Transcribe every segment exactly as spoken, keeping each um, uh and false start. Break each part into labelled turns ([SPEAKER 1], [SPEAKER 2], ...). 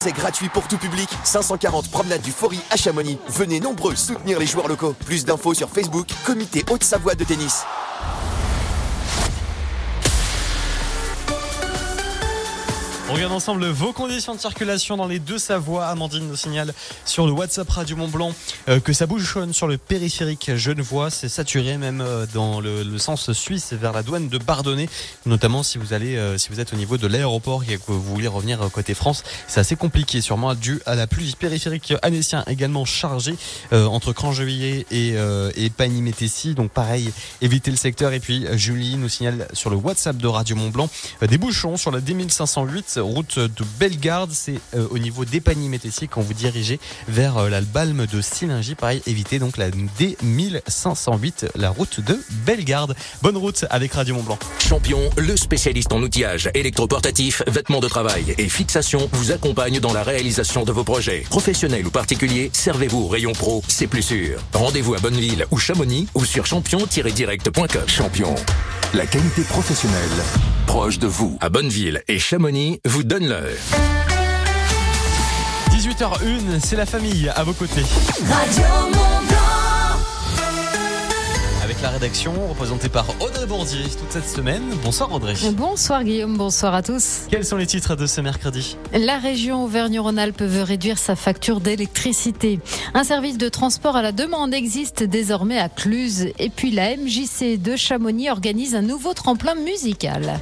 [SPEAKER 1] C'est gratuit pour tout public. cinq cent quarante promenade du Faury à Chamonix. Venez nombreux soutenir les joueurs locaux. Plus d'infos sur Facebook, Comité Haute-Savoie de tennis.
[SPEAKER 2] On regarde ensemble vos conditions de circulation dans les deux Savoies. Amandine nous signale sur le WhatsApp Radio Mont-Blanc euh, que ça bouchonne sur le périphérique Genevois. C'est saturé même euh, dans le, le sens suisse vers la douane de Bardonnay, notamment si vous allez, euh, si vous êtes au niveau de l'aéroport et que vous voulez revenir côté France. C'est assez compliqué, sûrement dû à la pluie. Périphérique annécien également chargé euh, entre Crangevilliers et, euh, et Pagny-Métessy. Donc pareil, évitez le secteur. Et puis Julie nous signale sur le WhatsApp de Radio Mont-Blanc euh, des bouchons sur la D mille cinq cent huit. Route de Bellegarde, c'est euh, au niveau des Pagny-Métessy quand vous dirigez vers euh, la Balme de Sillingy. Pareil, évitez donc la D mille cinq cent huit, la route de Bellegarde. Bonne route avec Radio Mont-Blanc.
[SPEAKER 3] Champion, le spécialiste en outillage électroportatif, vêtements de travail et fixation, vous accompagne dans la réalisation de vos projets. Professionnels ou particuliers, servez-vous au rayon pro, c'est plus sûr. Rendez-vous à Bonneville ou Chamonix ou sur champion tiret direct point com.
[SPEAKER 4] Champion, la qualité professionnelle proche de vous.
[SPEAKER 3] À Bonneville et Chamonix, vous donne l'heure.
[SPEAKER 2] dix-huit heures une, c'est la famille à vos côtés.
[SPEAKER 5] Radio Mont-Blanc.
[SPEAKER 2] Avec la rédaction représentée par Audrey Bourdier toute cette semaine. Bonsoir Audrey.
[SPEAKER 6] Bonsoir Guillaume, bonsoir à tous.
[SPEAKER 2] Quels sont les titres de ce mercredi ?
[SPEAKER 6] La région Auvergne-Rhône-Alpes veut réduire sa facture d'électricité. Un service de transport à la demande existe désormais à Cluses. Et puis la M J C de Chamonix organise un nouveau tremplin musical.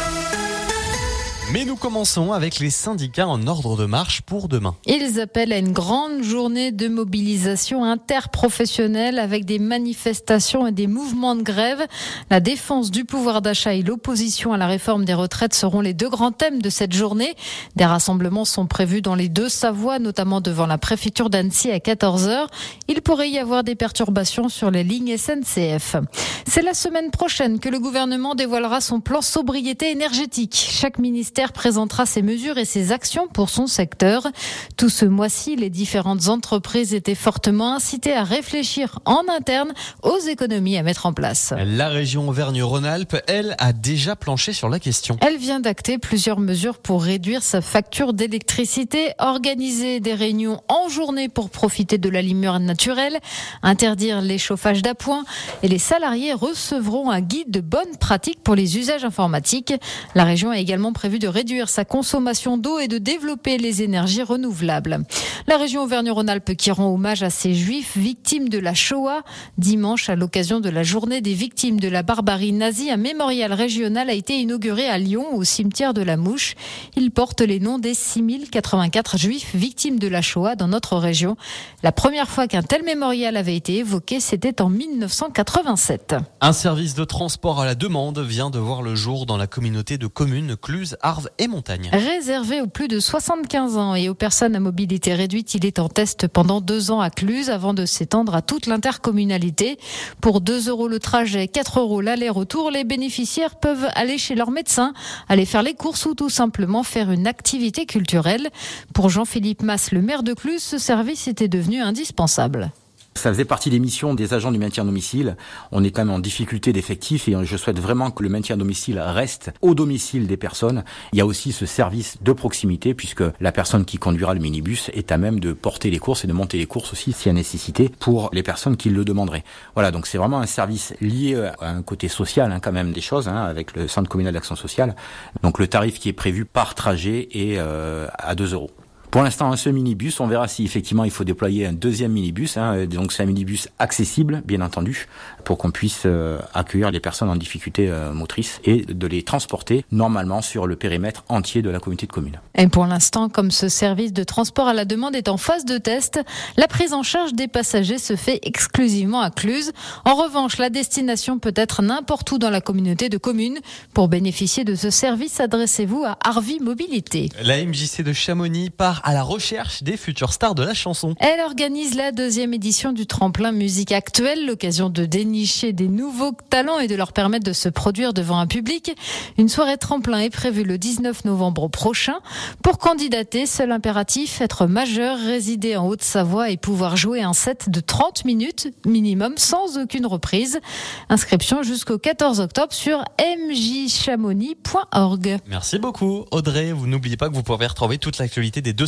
[SPEAKER 2] Mais nous commençons avec les syndicats en ordre de marche pour demain.
[SPEAKER 6] Ils appellent à une grande journée de mobilisation interprofessionnelle avec des manifestations et des mouvements de grève. La défense du pouvoir d'achat et l'opposition à la réforme des retraites seront les deux grands thèmes de cette journée. Des rassemblements sont prévus dans les deux Savoies, notamment devant la préfecture d'Annecy à quatorze heures. Il pourrait y avoir des perturbations sur les lignes S N C F. C'est la semaine prochaine que le gouvernement dévoilera son plan sobriété énergétique. Chaque ministère présentera ses mesures et ses actions pour son secteur. Tout ce mois-ci, les différentes entreprises étaient fortement incitées à réfléchir en interne aux économies à mettre en place.
[SPEAKER 2] La région Auvergne-Rhône-Alpes, elle, a déjà planché sur la question.
[SPEAKER 6] Elle vient d'acter plusieurs mesures pour réduire sa facture d'électricité, organiser des réunions en journée pour profiter de la lumière naturelle, interdire les chauffages d'appoint et les salariés recevront un guide de bonnes pratiques pour les usages informatiques. La région a également prévu de réduire sa consommation d'eau et de développer les énergies renouvelables. La région Auvergne-Rhône-Alpes qui rend hommage à ces juifs victimes de la Shoah. Dimanche, à l'occasion de la journée des victimes de la barbarie nazie, un mémorial régional a été inauguré à Lyon, au cimetière de la Mouche. Il porte les noms des six mille quatre-vingt-quatre juifs victimes de la Shoah dans notre région. La première fois qu'un tel mémorial avait été évoqué, c'était en mille neuf cent quatre-vingt-sept.
[SPEAKER 2] Un service de transport à la demande vient de voir le jour dans la communauté de communes Cluses, Arves et Montagne.
[SPEAKER 6] Réservé aux plus de soixante-quinze ans et aux personnes à mobilité réduite, il est en test pendant deux ans à Cluses avant de s'étendre à toute l'intercommunalité. Pour deux euros le trajet, quatre euros l'aller-retour, les bénéficiaires peuvent aller chez leur médecin, aller faire les courses ou tout simplement faire une activité culturelle. Pour Jean-Philippe Masse, le maire de Cluses, ce service était devenu indispensable.
[SPEAKER 7] Ça faisait partie des missions des agents du maintien à domicile. On est quand même en difficulté d'effectifs et je souhaite vraiment que le maintien à domicile reste au domicile des personnes. Il y a aussi ce service de proximité puisque la personne qui conduira le minibus est à même de porter les courses et de monter les courses aussi s'il y a nécessité pour les personnes qui le demanderaient. Voilà, donc c'est vraiment un service lié à un côté social hein, quand même des choses hein, avec le centre communal d'action sociale. Donc le tarif qui est prévu par trajet est euh, à deux euros. Pour l'instant, un seul minibus. On verra si effectivement il faut déployer un deuxième minibus. Hein. Donc c'est un minibus accessible, bien entendu, pour qu'on puisse euh, accueillir les personnes en difficulté euh, motrice et de les transporter normalement sur le périmètre entier de la communauté de communes.
[SPEAKER 6] Et pour l'instant, comme ce service de transport à la demande est en phase de test, la prise en charge des passagers se fait exclusivement à Cluses. En revanche, la destination peut être n'importe où dans la communauté de communes. Pour bénéficier de ce service, adressez-vous à Arvi Mobilité.
[SPEAKER 2] La M J C de Chamonix part à la recherche des futures stars de la chanson.
[SPEAKER 6] Elle organise la deuxième édition du tremplin musique actuelle, l'occasion de dénicher des nouveaux talents et de leur permettre de se produire devant un public. Une soirée tremplin est prévue le dix-neuf novembre prochain. Pour candidater, seul impératif, être majeur, résider en Haute-Savoie et pouvoir jouer un set de trente minutes minimum sans aucune reprise. Inscription jusqu'au quatorze octobre sur m j chamonix point org.
[SPEAKER 2] Merci beaucoup Audrey. Vous n'oubliez pas que vous pouvez retrouver toute l'actualité des deux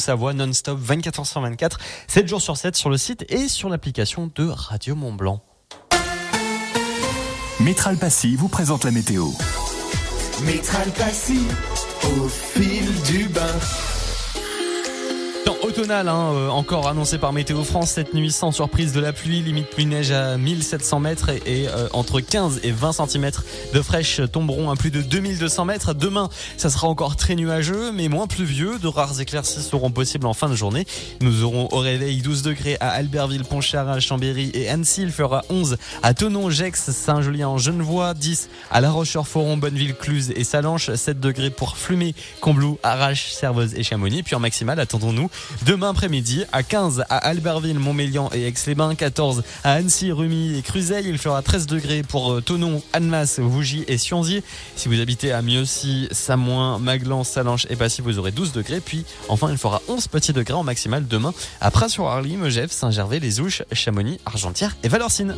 [SPEAKER 2] Deux-Savoie non-stop, vingt-quatre heures sur vingt-quatre, sept jours sur sept sur le site et sur l'application de Radio Mont-Blanc.
[SPEAKER 4] Métral Passy vous présente la météo.
[SPEAKER 1] Métral Passy, au fil du bain.
[SPEAKER 2] Temps automnal, hein, euh, encore annoncé par Météo France cette nuit, sans surprise de la pluie, limite pluie-neige à mille sept cents mètres et, et euh, entre quinze et vingt centimètres de fraîche tomberont à plus de deux mille deux cents mètres. Demain, ça sera encore très nuageux, mais moins pluvieux. De rares éclaircies seront possibles en fin de journée. Nous aurons au réveil douze degrés à Albertville, Pontcharrat, Chambéry et Annecy. Il fera onze à Thonon, Gex, Saint-Julien, Genevois, dix à La Roche-sur-Foron, Bonneville, Cluse et Salanches, sept degrés pour Flumé, Combloux, Arrache, Serveuse et Chamonix. Puis en maximale, attendons-nous demain après-midi à quinze à Albertville, Montmélian et Aix-les-Bains, quatorze à Annecy, Rumi et Cruzeil. Il fera treize degrés pour Thonon, Annemasse, Vougy et Sionzy. Si vous habitez à Mieuxy, Samoin, Maglan, Salanches et Passy, vous aurez douze degrés. Puis enfin, il fera onze petits degrés en maximale demain à Pras-sur-Arly, Megève, Saint-Gervais, Les Ouches, Chamonix, Argentière et Valorcine.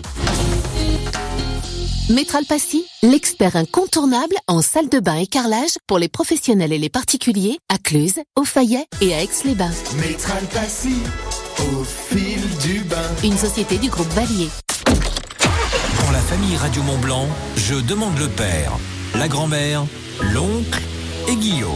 [SPEAKER 8] Métral Passy, l'expert incontournable en salle de bain et carrelage pour les professionnels et les particuliers à Cluse, au Fayet et à Aix-les-Bains.
[SPEAKER 1] Métral Passy, au fil du bain.
[SPEAKER 8] Une société du groupe Valier.
[SPEAKER 3] Pour la famille Radio Mont-Blanc, je demande le père, la grand-mère, l'oncle et Guillaume.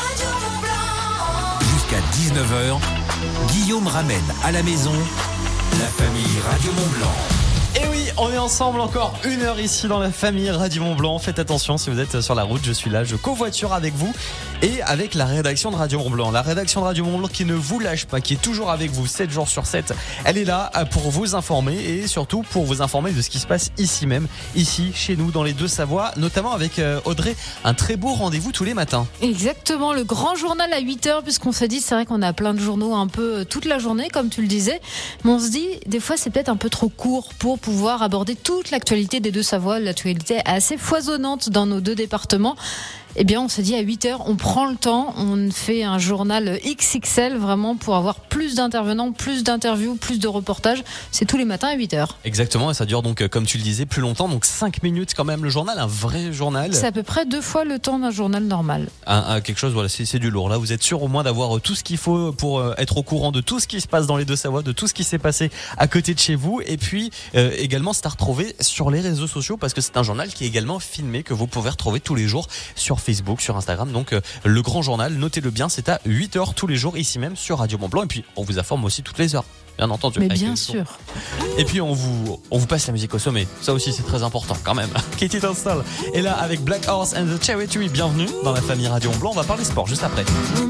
[SPEAKER 3] Jusqu'à dix-neuf heures, Guillaume ramène à la maison la famille Radio Mont-Blanc.
[SPEAKER 2] Et oui, on est ensemble encore une heure ici dans la famille Radio Mont-Blanc. Faites attention si vous êtes sur la route, je suis là, je covoiture avec vous et avec la rédaction de Radio Mont-Blanc. La rédaction de Radio Mont-Blanc qui ne vous lâche pas, qui est toujours avec vous sept jours sur sept. Elle est là pour vous informer et surtout pour vous informer de ce qui se passe ici même, ici, chez nous, dans les Deux-Savoie, notamment avec Audrey, un très beau rendez-vous tous les matins.
[SPEAKER 6] Exactement, le grand journal à huit heures, puisqu'on s'est dit, c'est vrai qu'on a plein de journaux un peu toute la journée, comme tu le disais, mais on se dit, des fois c'est peut-être un peu trop court pour pouvoir aborder toute l'actualité des Deux-Savoie. L'actualité est assez foisonnante dans nos deux départements. Eh bien, on s'est dit à huit heures, on prend le temps, on fait un journal X X L vraiment pour avoir plus d'intervenants, plus d'interviews, plus de reportages. C'est tous les matins à huit heures.
[SPEAKER 2] Exactement, et ça dure donc, comme tu le disais, plus longtemps, donc cinq minutes quand même le journal, un vrai journal.
[SPEAKER 6] C'est à peu près deux fois le temps d'un journal normal.
[SPEAKER 2] Un, un, quelque chose, voilà, c'est, c'est du lourd. Là, vous êtes sûr au moins d'avoir tout ce qu'il faut pour euh, être au courant de tout ce qui se passe dans les Deux-Savoie, de tout ce qui s'est passé à côté de chez vous. Et puis, euh, également, c'est à retrouver sur les réseaux sociaux parce que c'est un journal qui est également filmé, que vous pouvez retrouver tous les jours sur Facebook, sur Instagram. Donc euh, le grand journal, notez-le bien, c'est à huit heures tous les jours ici même sur Radio Mont-Blanc. Et puis on vous informe aussi toutes les heures, bien entendu.
[SPEAKER 6] Mais bien sûr.
[SPEAKER 2] Et puis on vous on vous passe la musique au sommet. Ça aussi c'est très important quand même. Katie Tunstall est là avec Black Horse and the Cherry Tree. Bienvenue dans la famille Radio Mont-Blanc. On va parler sport juste après.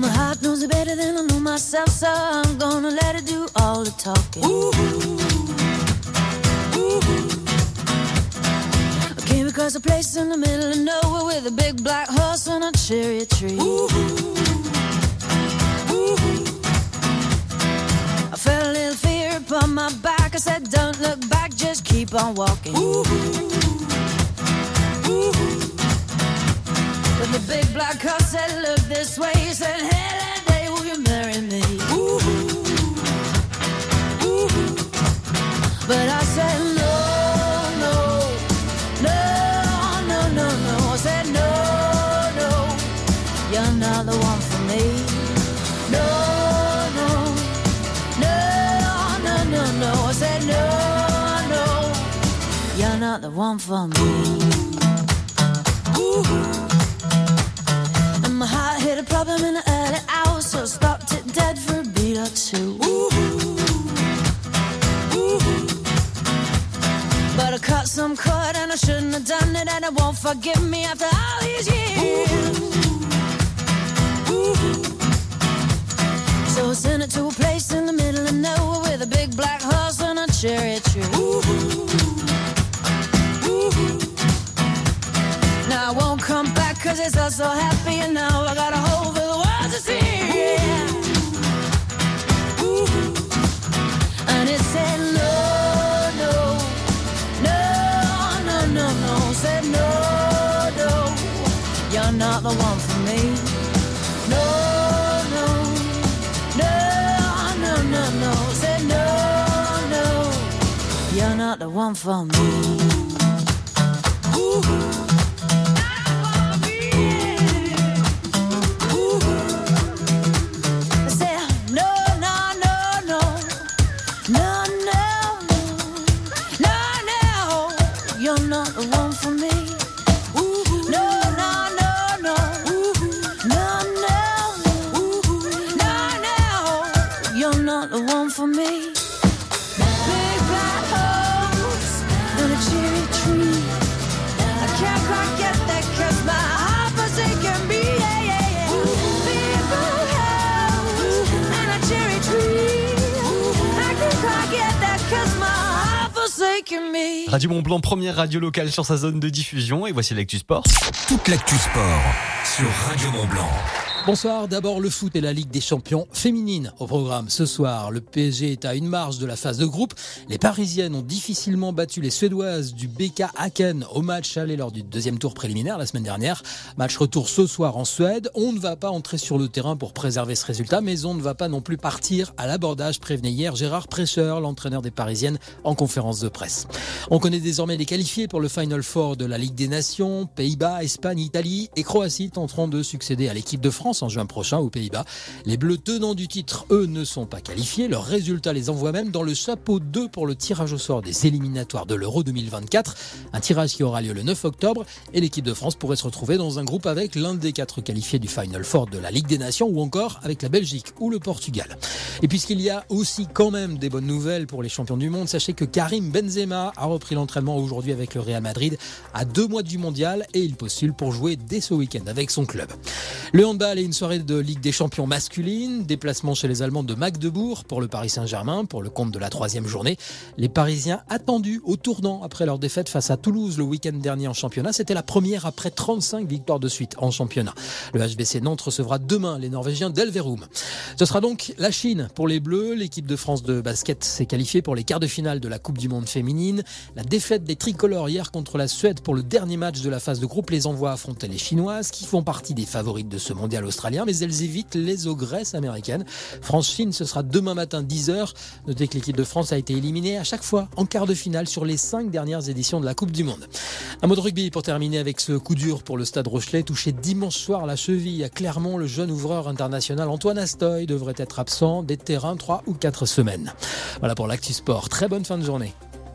[SPEAKER 5] Because a place in the middle of nowhere with a big black horse and a cherry tree. Ooh. Ooh. I felt a little fear upon my back. I said, don't look back, just keep on walking. Ooh. Ooh. But the big black horse said, look this way. He said, hey, that day will you marry me? Ooh. Ooh. But I said, no. You're not the one for me. No, no, no, no, no, no. I said no, no. You're not the one for me. Ooh. And my heart hit a problem in the early hours, so I stopped it dead for a beat or two. Ooh. Ooh. But I cut some cord and I shouldn't have done it, and it won't forgive me after all these years. So I sent it to a place in the middle of nowhere with a big black horse and a cherry tree. Ooh. Ooh. Now I won't come back cause it's all so happy, and now I got a hole for the world to see. Yeah. Ooh. And it said no, no, no, no, no, no. Said no, no, you're not the one for me. No, no, no, no, no, no. Said no, no, you're not the one for me. Ooh. Not for me. Ooh. I said no, want the one for me. Big black holes and a cherry tree. I can't quite get that 'cause my heart forsaken me. Yeah, yeah, yeah. Big black holes and a cherry tree. I can't quite get that 'cause my heart forsaken me.
[SPEAKER 2] Radio Mont Blanc, première radio locale sur sa zone de diffusion. Et voici l'actu sport.
[SPEAKER 3] Toute l'actu sport sur Radio Mont Blanc.
[SPEAKER 9] Bonsoir, d'abord le foot et la Ligue des champions féminines au programme. Ce soir, le P S G est à une marche de la phase de groupe. Les Parisiennes ont difficilement battu les Suédoises du B K Häcken au match aller lors du deuxième tour préliminaire la semaine dernière. Match retour ce soir en Suède. On ne va pas entrer sur le terrain pour préserver ce résultat, mais on ne va pas non plus partir à l'abordage, prévenait hier Gérard Prêcheur, l'entraîneur des Parisiennes, en conférence de presse. On connaît désormais les qualifiés pour le Final Four de la Ligue des Nations. Pays-Bas, Espagne, Italie et Croatie tenteront de succéder à l'équipe de France en juin prochain aux Pays-Bas. Les Bleus tenants du titre, eux, ne sont pas qualifiés. Leurs résultats les envoient même dans le chapeau deux pour le tirage au sort des éliminatoires de l'Euro deux mille vingt-quatre. Un tirage qui aura lieu le neuf octobre et l'équipe de France pourrait se retrouver dans un groupe avec l'un des quatre qualifiés du Final Four de la Ligue des Nations ou encore avec la Belgique ou le Portugal. Et puisqu'il y a aussi quand même des bonnes nouvelles pour les champions du monde, sachez que Karim Benzema a repris l'entraînement aujourd'hui avec le Real Madrid à deux mois du mondial et il postule pour jouer dès ce week-end avec son club. Le handball et une soirée de Ligue des champions masculine, déplacement chez les Allemands de Magdebourg pour le Paris Saint-Germain pour le compte de la troisième journée. Les Parisiens attendus au tournant après leur défaite face à Toulouse le week-end dernier en championnat. C'était la première après trente-cinq victoires de suite en championnat. Le H B C Nantes recevra demain les Norvégiens d'Elverum. Ce sera donc la Chine pour les Bleus. L'équipe de France de basket s'est qualifiée pour les quarts de finale de la Coupe du Monde féminine. La défaite des tricolores hier contre la Suède pour le dernier match de la phase de groupe les envoie affronter les Chinoises qui font partie des favorites de ce mondial australien, mais elles évitent les ogresses américaines. France-Chine, ce sera demain matin dix heures. Notez que l'équipe de France a été éliminée à chaque fois en quart de finale sur les cinq dernières éditions de la Coupe du Monde. Un mot de rugby pour terminer avec ce coup dur pour le Stade Rochelais, touché dimanche soir à la cheville à Clermont. Le jeune ouvreur international Antoine Astoy devrait être absent des terrains trois ou quatre semaines. Voilà pour l'actu sport. Très bonne fin de journée.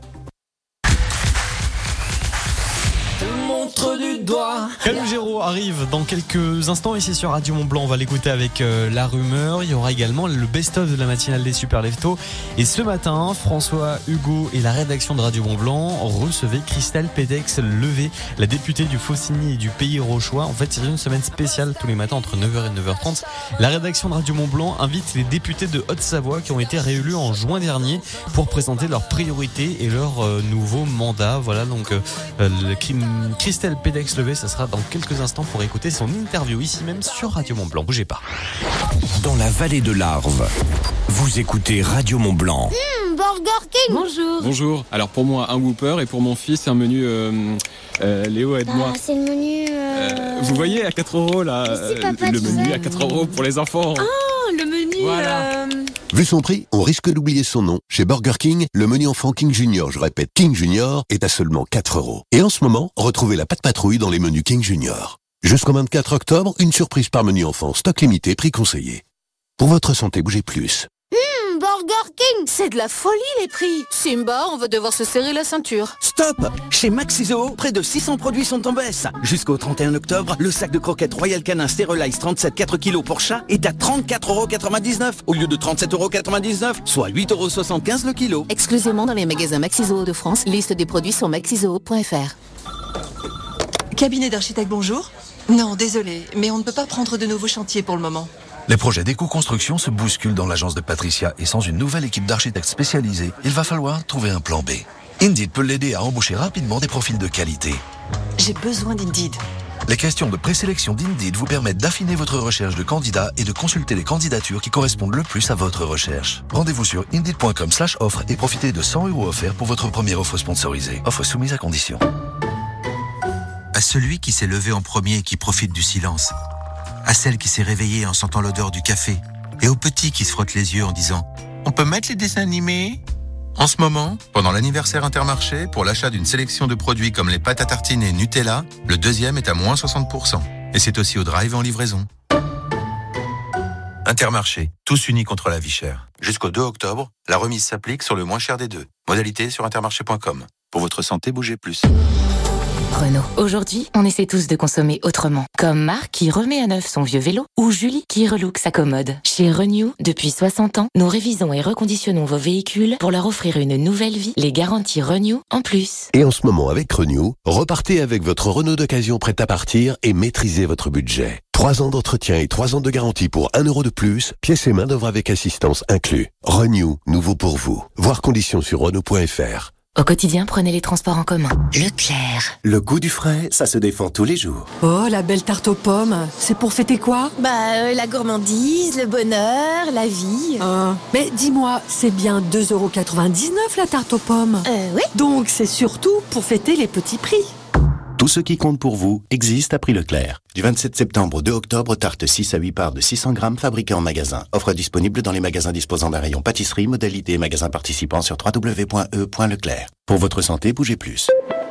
[SPEAKER 5] Du doigt.
[SPEAKER 2] Calogero arrive dans quelques instants ici sur Radio Mont Blanc. On va l'écouter avec euh, la rumeur. Il y aura également le best-of de la matinale des Super Leftos. Et ce matin, François, Hugo et la rédaction de Radio Mont Blanc recevaient Christelle Pédex-Levé, la députée du Faucigny et du Pays Rochois. En fait, c'est une semaine spéciale tous les matins entre neuf heures et neuf heures trente. La rédaction de Radio Mont Blanc invite les députés de Haute-Savoie qui ont été réélus en juin dernier pour présenter leurs priorités et leur euh, nouveau mandat. Voilà donc euh, le, Christelle Pédex-Levé, ça sera dans quelques instants pour écouter son interview ici même sur Radio Mont Blanc. Bougez pas.
[SPEAKER 10] Dans la vallée de l'Arve, vous écoutez Radio Mont Blanc.
[SPEAKER 11] Mmh, Burger King.
[SPEAKER 12] Bonjour. Bonjour. Alors pour moi un Whopper et pour mon fils un menu. Euh, euh, Léo aide-moi.
[SPEAKER 11] Ah, c'est le menu. Euh...
[SPEAKER 12] Euh, vous voyez à quatre euros là,
[SPEAKER 11] si, papa,
[SPEAKER 12] le menu
[SPEAKER 11] sais.
[SPEAKER 12] à quatre euros pour les enfants.
[SPEAKER 11] Ah, le menu.
[SPEAKER 12] Voilà.
[SPEAKER 11] Euh...
[SPEAKER 13] Vu son prix, on risque d'oublier son nom. Chez Burger King, le menu enfant King Junior, je répète King Junior, est à seulement quatre euros. Et en ce moment, retrouvez la pâte patrouille dans les menus King Junior. Jusqu'au vingt-quatre octobre, une surprise par menu enfant, stock limité, prix conseillé. Pour votre santé, bougez plus.
[SPEAKER 11] Mmh, Burger King. C'est de la folie les prix. Simba, on va devoir se serrer la ceinture.
[SPEAKER 14] Stop! Chez Maxiso, près de six cents produits sont en baisse. Jusqu'au trente et un octobre, le sac de croquettes Royal Canin Sterilize trente-sept quatre kilos pour chat est à trente-quatre euros quatre-vingt-dix-neuf au lieu de trente-sept euros quatre-vingt-dix-neuf, soit huit euros soixante-quinze le kilo.
[SPEAKER 8] Exclusivement dans les magasins Maxiso de France. Liste des produits sur maxiso point f r.
[SPEAKER 15] Cabinet d'architecte, bonjour. Non, désolé, mais on ne peut pas prendre de nouveaux chantiers pour le moment.
[SPEAKER 16] Les projets d'éco-construction se bousculent dans l'agence de Patricia et sans une nouvelle équipe d'architectes spécialisés, il va falloir trouver un plan B. Indeed peut l'aider à embaucher rapidement des profils de qualité.
[SPEAKER 15] J'ai besoin d'Indeed.
[SPEAKER 16] Les questions de présélection d'Indeed vous permettent d'affiner votre recherche de candidats et de consulter les candidatures qui correspondent le plus à votre recherche. Rendez-vous sur indeed point com slash offre et profitez de cent euros offerts pour votre première offre sponsorisée. Offre soumise à condition.
[SPEAKER 17] À celui qui s'est levé en premier et qui profite du silence. À celle qui s'est réveillée en sentant l'odeur du café. Et au petit qui se frotte les yeux en disant « On peut mettre les dessins animés ?» En ce moment, pendant l'anniversaire Intermarché, pour l'achat d'une sélection de produits comme les pâtes à tartiner Nutella, le deuxième est à moins soixante pour cent. Et c'est aussi au drive et en livraison. Intermarché, tous unis contre la vie chère. Jusqu'au deux octobre, la remise s'applique sur le moins cher des deux. Modalité sur intermarché point com. Pour votre santé, bougez plus.
[SPEAKER 18] Renault. Aujourd'hui, on essaie tous de consommer autrement. Comme Marc qui remet à neuf son vieux vélo ou Julie qui relook sa commode. Chez Renew, depuis soixante ans, nous révisons et reconditionnons vos véhicules pour leur offrir une nouvelle vie. Les garanties Renew en plus.
[SPEAKER 13] Et en ce moment, avec Renew, repartez avec votre Renault d'occasion prête à partir et maîtrisez votre budget. Trois ans d'entretien et trois ans de garantie pour un euro de plus, pièces et main d'œuvre avec assistance inclus. Renew, nouveau pour vous. Voir conditions sur Renault point F R.
[SPEAKER 18] Au quotidien, prenez les transports en commun. Leclerc.
[SPEAKER 19] Le goût du frais, ça se défend tous les jours.
[SPEAKER 20] Oh, la belle tarte aux pommes. C'est pour fêter quoi?
[SPEAKER 21] Bah, euh, la gourmandise, le bonheur, la vie.
[SPEAKER 20] Ah. Mais dis-moi, c'est bien deux euros quatre-vingt-dix-neuf la tarte aux pommes?
[SPEAKER 21] Euh, oui.
[SPEAKER 20] Donc c'est surtout pour fêter les petits prix.
[SPEAKER 19] Tout ce qui compte pour vous existe à prix Leclerc. Du vingt-sept septembre au deux octobre, tarte six à huit parts de six cents grammes fabriquée en magasin. Offre disponible dans les magasins disposant d'un rayon pâtisserie, modalité et magasins participants sur w w w point e point leclerc. Pour votre santé, bougez plus.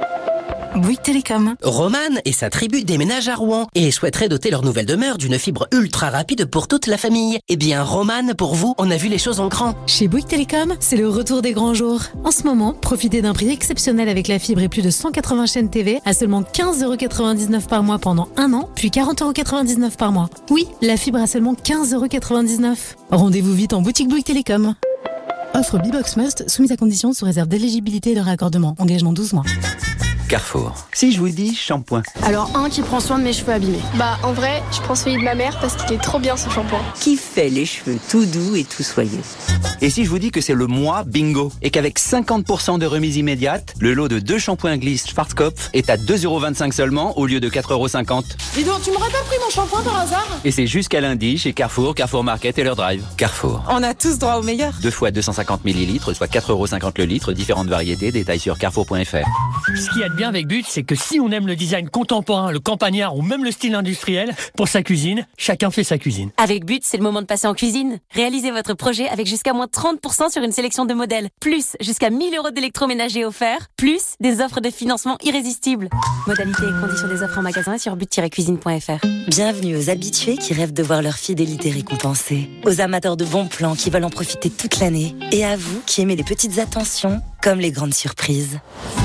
[SPEAKER 22] Bouygues Télécom. Roman et sa tribu déménagent à Rouen et souhaiteraient doter leur nouvelle demeure d'une fibre ultra rapide pour toute la famille. Eh bien, Roman, pour vous, on a vu les choses en grand.
[SPEAKER 23] Chez Bouygues Télécom, c'est le retour des grands jours. En ce moment, profitez d'un prix exceptionnel avec la fibre et plus de cent quatre-vingts chaînes T V à seulement quinze euros quatre-vingt-dix-neuf par mois pendant un an, puis quarante euros quatre-vingt-dix-neuf par mois. Oui, la fibre à seulement quinze euros quatre-vingt-dix-neuf. Rendez-vous vite en boutique Bouygues Télécom. Offre B-Box Must, soumise à condition sous réserve d'éligibilité et de raccordement. Engagement douze mois.
[SPEAKER 24] Carrefour. Si je vous dis shampoing.
[SPEAKER 25] Alors un qui prend soin de mes cheveux abîmés. Bah en vrai, je prends celui de ma mère parce qu'il est trop bien ce shampoing.
[SPEAKER 24] Qui fait les cheveux tout doux et tout soyeux. Et si je vous dis que c'est le mois bingo et qu'avec cinquante pour cent de remise immédiate, le lot de deux shampoings Gliss Schwarzkopf est à deux euros vingt-cinq seulement au lieu de quatre euros cinquante.
[SPEAKER 25] Dis donc, tu m'aurais pas pris mon shampoing par hasard?
[SPEAKER 24] Et c'est jusqu'à lundi chez Carrefour, Carrefour Market et leur drive. Carrefour.
[SPEAKER 25] On a tous droit au meilleur.
[SPEAKER 24] Deux fois deux cent cinquante millilitres, soit quatre euros cinquante le litre, différentes variétés, détails sur carrefour point F R.
[SPEAKER 26] Ce qu'il y a de bien avec But, c'est que si on aime le design contemporain, le campagnard ou même le style industriel, pour sa cuisine, chacun fait sa cuisine.
[SPEAKER 27] Avec But, c'est le moment de passer en cuisine. Réalisez votre projet avec jusqu'à moins trente pour cent sur une sélection de modèles, plus jusqu'à mille euros d'électroménager offerts, plus des offres de financement irrésistibles. Modalités et conditions des offres en magasin et sur but tiret cuisine point F R.
[SPEAKER 18] Bienvenue aux habitués qui rêvent de voir leur fidélité récompensée, aux amateurs de bons plans qui veulent en profiter toute l'année, et à vous qui aimez les petites attentions comme les grandes surprises.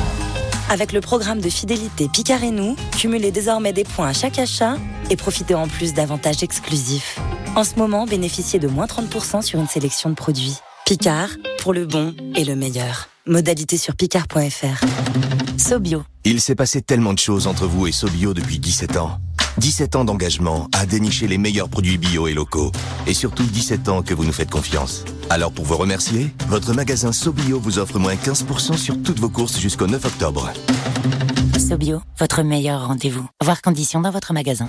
[SPEAKER 18] Avec le programme de fidélité Picard et nous, cumulez désormais des points à chaque achat et profitez en plus d'avantages exclusifs. En ce moment, bénéficiez de moins trente pour cent sur une sélection de produits. Picard, pour le bon et le meilleur. Modalité sur picard point F R. Sobio.
[SPEAKER 28] Il s'est passé tellement de choses entre vous et Sobio depuis dix-sept ans. dix-sept ans d'engagement à dénicher les meilleurs produits bio et locaux. Et surtout dix-sept ans que vous nous faites confiance. Alors pour vous remercier, votre magasin Sobio vous offre moins quinze pour cent sur toutes vos courses jusqu'au neuf octobre.
[SPEAKER 18] Sobio, votre meilleur rendez-vous. Voir conditions dans votre magasin.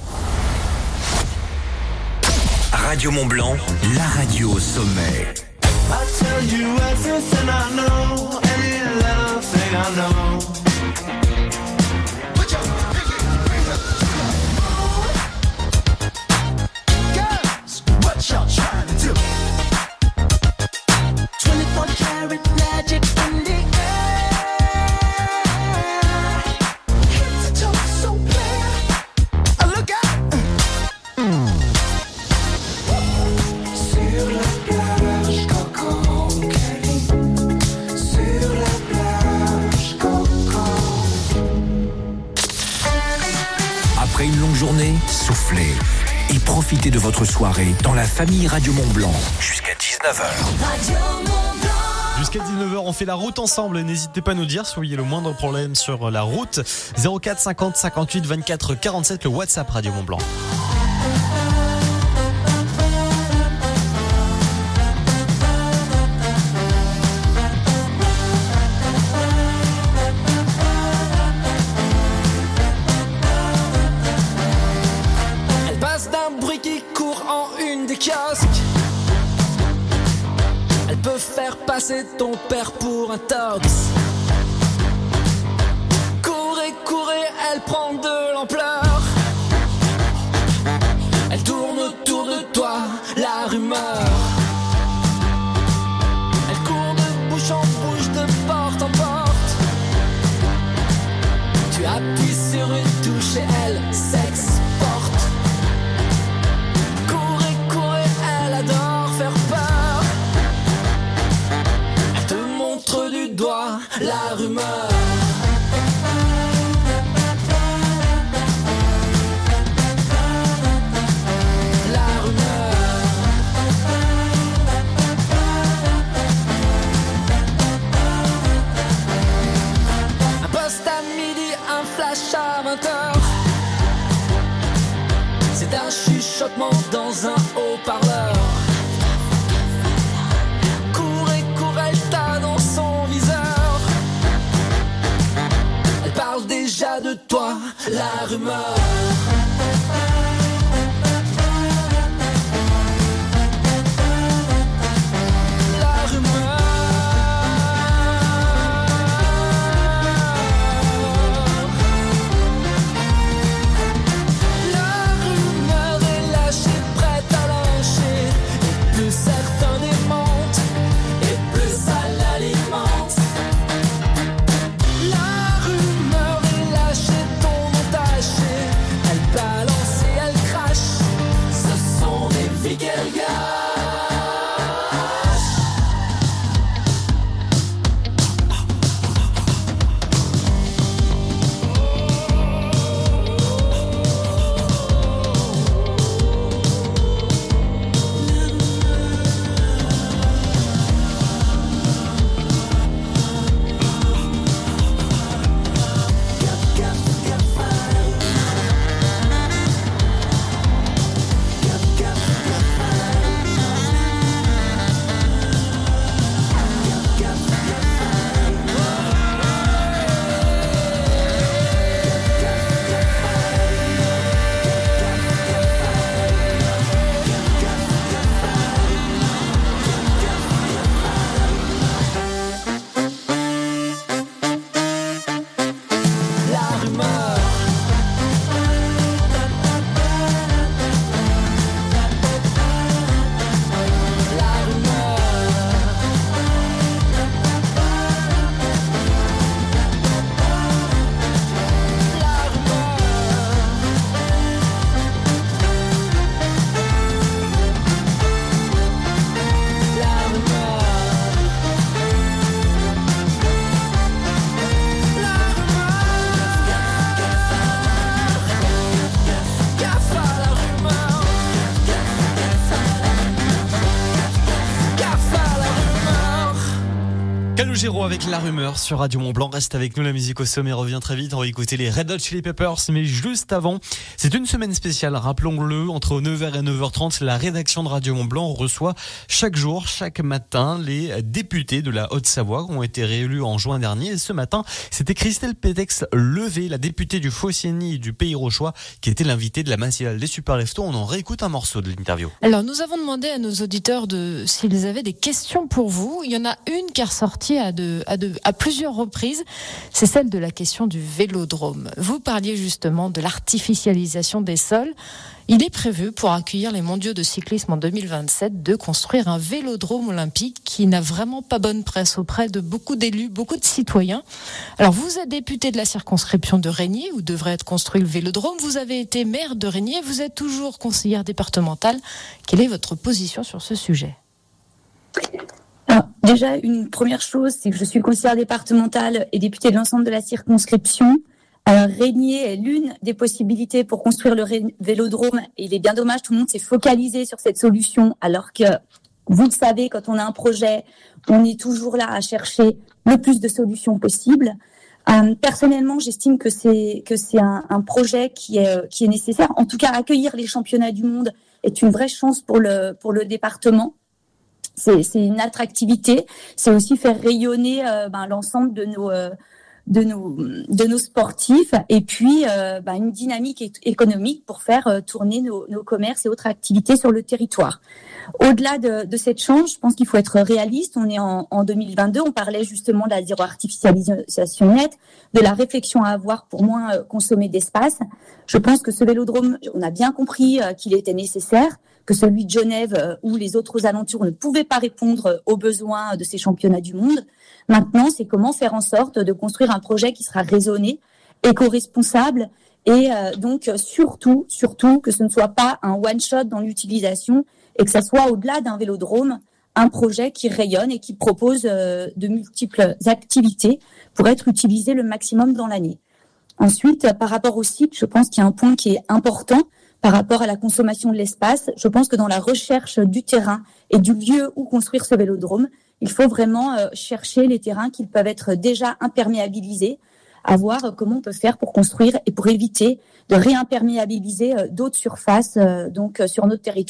[SPEAKER 10] Radio Mont-Blanc, la radio au sommet.
[SPEAKER 5] I tell you everything I know, any little thing I know. Put your pinky girls, what y'all trying to do? twenty-four karat magic in the air. Head to toe so clear. Uh, look out. Mm. Sur la plage, Coco Kelly. Sur la plage, Coco.
[SPEAKER 10] Après une longue journée, soufflez et profitez de votre soirée dans la famille Radio Mont-Blanc jusqu'à dix-neuf heures.
[SPEAKER 2] Jusqu'à dix-neuf heures, on fait la route ensemble. N'hésitez pas à nous dire si vous voyez le moindre problème sur la route. zéro quatre cinquante cinquante-huit vingt-quatre quarante-sept, le WhatsApp Radio Mont-Blanc.
[SPEAKER 5] Elle passe d'un bruit qui court en une des kiosques. Elle peut faire passer ton père pour un tox. Courez, courez, elle prend de l'ampleur. Elle tourne autour de toi, la rumeur. Elle court de bouche en bouche, de porte en porte. Tu appuies sur une touche et elle s'exporte. Courez, courez, elle adore faire peur. Elle te montre du doigt la rumeur. toi, la rumeur.
[SPEAKER 2] Calogero avec La Rumeur sur Radio Mont-Blanc. Reste avec nous, la musique au sommet revient très vite. On va écouter les Red Hot Chili Peppers, mais juste avant, c'est une semaine spéciale, rappelons-le, entre neuf heures et neuf heures trente, la rédaction de Radio Mont-Blanc reçoit chaque jour, chaque matin, les députés de la Haute-Savoie qui ont été réélus en juin dernier. Et ce matin, c'était Christelle Pétex-Levé, la députée du Faucigny et du Pays Rochois, qui était l'invitée de la matinale des Super Leftos. On en réécoute un morceau de l'interview.
[SPEAKER 1] Alors, nous avons demandé à nos auditeurs de s'ils avaient des questions pour vous. Il y en a une qui est ressortie à, de, à, de, à plusieurs reprises. C'est celle de la question du vélodrome. Vous parliez justement de l'artificialisation des sols. Il est prévu, pour accueillir les mondiaux de cyclisme en deux mille vingt-sept, de construire un vélodrome olympique qui n'a vraiment pas bonne presse auprès de beaucoup d'élus, beaucoup de citoyens. Alors, vous êtes député de la circonscription de Régnier, où devrait être construit le vélodrome. Vous avez été maire de Régnier, vous êtes toujours conseillère départementale. Quelle est votre position sur ce sujet ?
[SPEAKER 3] Alors, déjà, une première chose, c'est que je suis conseillère départementale et députée de l'ensemble de la circonscription. Euh, Régnier est l'une des possibilités pour construire le ré- vélodrome et il est bien dommage, tout le monde s'est focalisé sur cette solution alors que, vous le savez, quand on a un projet, on est toujours là à chercher le plus de solutions possibles. Euh, personnellement, j'estime que c'est que c'est un, un projet qui est qui est nécessaire. En tout cas, accueillir les championnats du monde est une vraie chance pour le pour le département. C'est, c'est une attractivité. C'est aussi faire rayonner euh, ben, l'ensemble de nos euh, de nos de nos sportifs et puis euh, ben, une dynamique é- économique pour faire euh, tourner nos, nos commerces et autres activités sur le territoire. Au-delà de, de cette chance, je pense qu'il faut être réaliste. On est en, en deux mille vingt-deux. On parlait justement de la zéro artificialisation nette, de la réflexion à avoir pour moins euh, consommer d'espace. Je pense que ce vélodrome, on a bien compris euh, qu'il était nécessaire, que celui de Genève euh, ou les autres alentours ne pouvaient pas répondre euh, aux besoins de ces championnats du monde. Maintenant, c'est comment faire en sorte de construire un projet qui sera raisonné, éco-responsable et euh, donc surtout, surtout que ce ne soit pas un one-shot dans l'utilisation et que ça soit au-delà d'un vélodrome, un projet qui rayonne et qui propose euh, de multiples activités pour être utilisé le maximum dans l'année. Ensuite, par rapport au site, je pense qu'il y a un point qui est important par rapport à la consommation de l'espace. Je pense que dans la recherche du terrain et du lieu où construire ce vélodrome, il faut vraiment euh, chercher les terrains qui peuvent être déjà imperméabilisés, à voir euh, comment on peut faire pour construire et pour éviter de réimperméabiliser euh, d'autres surfaces euh, donc euh, sur notre territoire.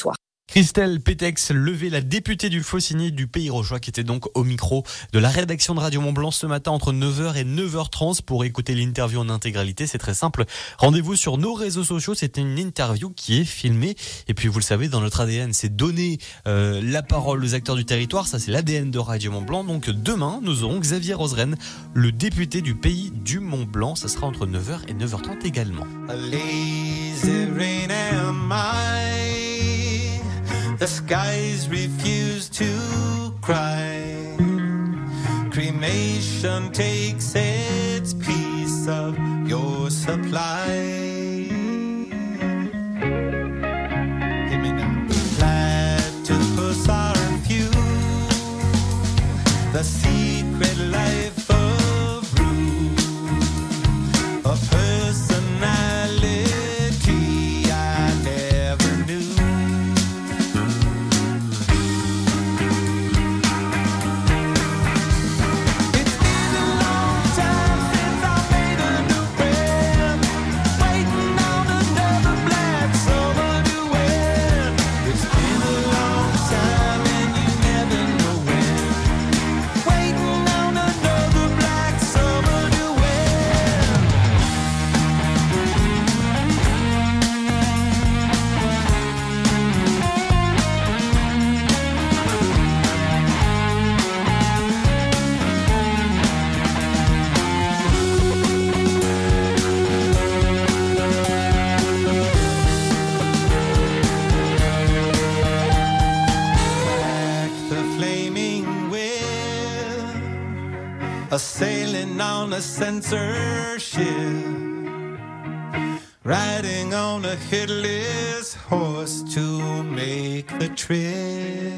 [SPEAKER 2] Christelle Pétex levait la députée du Faucigny du Pays Rochois qui était donc au micro de la rédaction de Radio Mont-Blanc ce matin entre neuf heures et neuf heures trente pour écouter l'interview en intégralité. C'est très simple. Rendez-vous sur nos réseaux sociaux. C'était une interview qui est filmée. Et puis vous le savez, dans notre A D N, c'est donner euh, la parole aux acteurs du territoire. Ça, c'est l'A D N de Radio Mont-Blanc. Donc demain, nous aurons Xavier Roseren, le député du Pays du Mont-Blanc. Ça sera entre neuf heures et neuf heures trente également.
[SPEAKER 5] A lazy rain am I. The skies refuse to cry. Cremation takes its piece of your supply. Hear me now. Platypus are few. The secret life of Rue. A personality I never knew. A sailing on a censorship, riding on a headless horse to make the trip.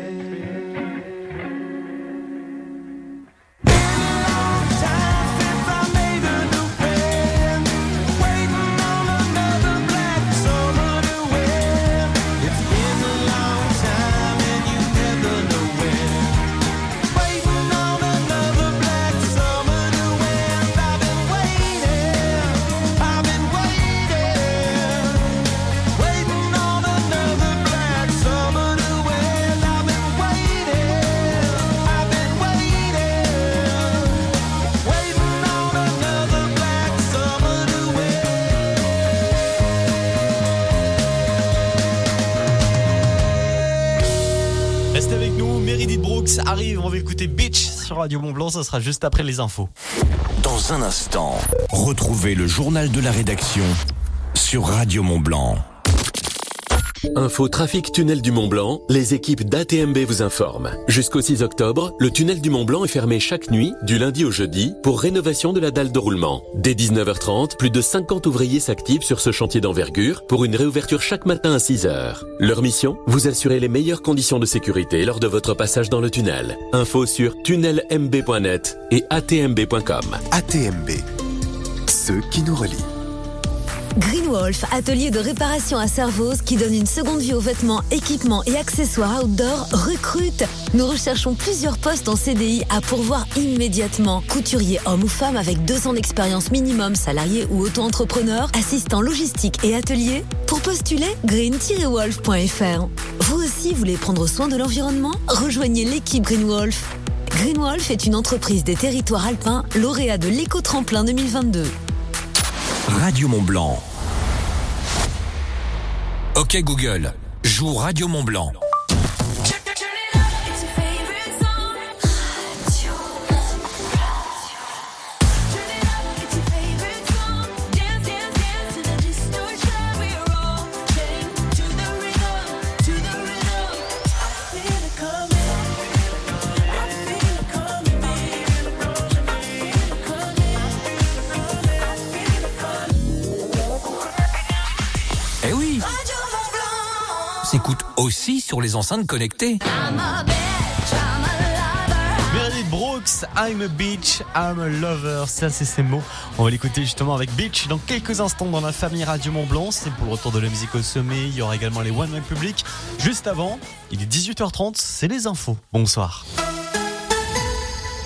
[SPEAKER 2] Arrive, on va écouter Beach sur Radio Mont-Blanc, ça sera juste après les infos.
[SPEAKER 10] Dans un instant, retrouvez le journal de la rédaction sur Radio Mont-Blanc.
[SPEAKER 4] Info trafic tunnel du Mont-Blanc, les équipes d'A T M B vous informent. Jusqu'au six octobre, le tunnel du Mont-Blanc est fermé chaque nuit, du lundi au jeudi, pour rénovation de la dalle de roulement. Dès dix-neuf heures trente, plus de cinquante ouvriers s'activent sur ce chantier d'envergure pour une réouverture chaque matin à six heures. Leur mission, vous assurer les meilleures conditions de sécurité lors de votre passage dans le tunnel. Info sur tunnel m b point net et a t m b point com.
[SPEAKER 28] A T M B, ceux qui nous relient.
[SPEAKER 6] Greenwolf, atelier de réparation à Servoz qui donne une seconde vie aux vêtements, équipements et accessoires outdoor, recrute. Nous recherchons plusieurs postes en C D I à pourvoir immédiatement. Couturier homme ou femme avec deux ans d'expérience minimum, salarié ou auto-entrepreneur, assistant logistique et atelier. Pour postuler, green tiret wolf point f r. Vous aussi voulez prendre soin de l'environnement? Rejoignez l'équipe Greenwolf. Greenwolf est une entreprise des territoires alpins, lauréat de l'éco-tremplin deux mille vingt-deux.
[SPEAKER 10] Radio Mont-Blanc. Ok Google, joue Radio Mont-Blanc. S'écoute aussi sur les enceintes connectées.
[SPEAKER 2] Meredith Brooks, I'm a bitch, I'm a lover. Ça, c'est ses mots. On va l'écouter justement avec Beach dans quelques instants dans la famille Radio Mont-Blanc. C'est pour le retour de la musique au sommet. Il y aura également les One Man Public. Juste avant, il est dix-huit heures trente, c'est les infos. Bonsoir.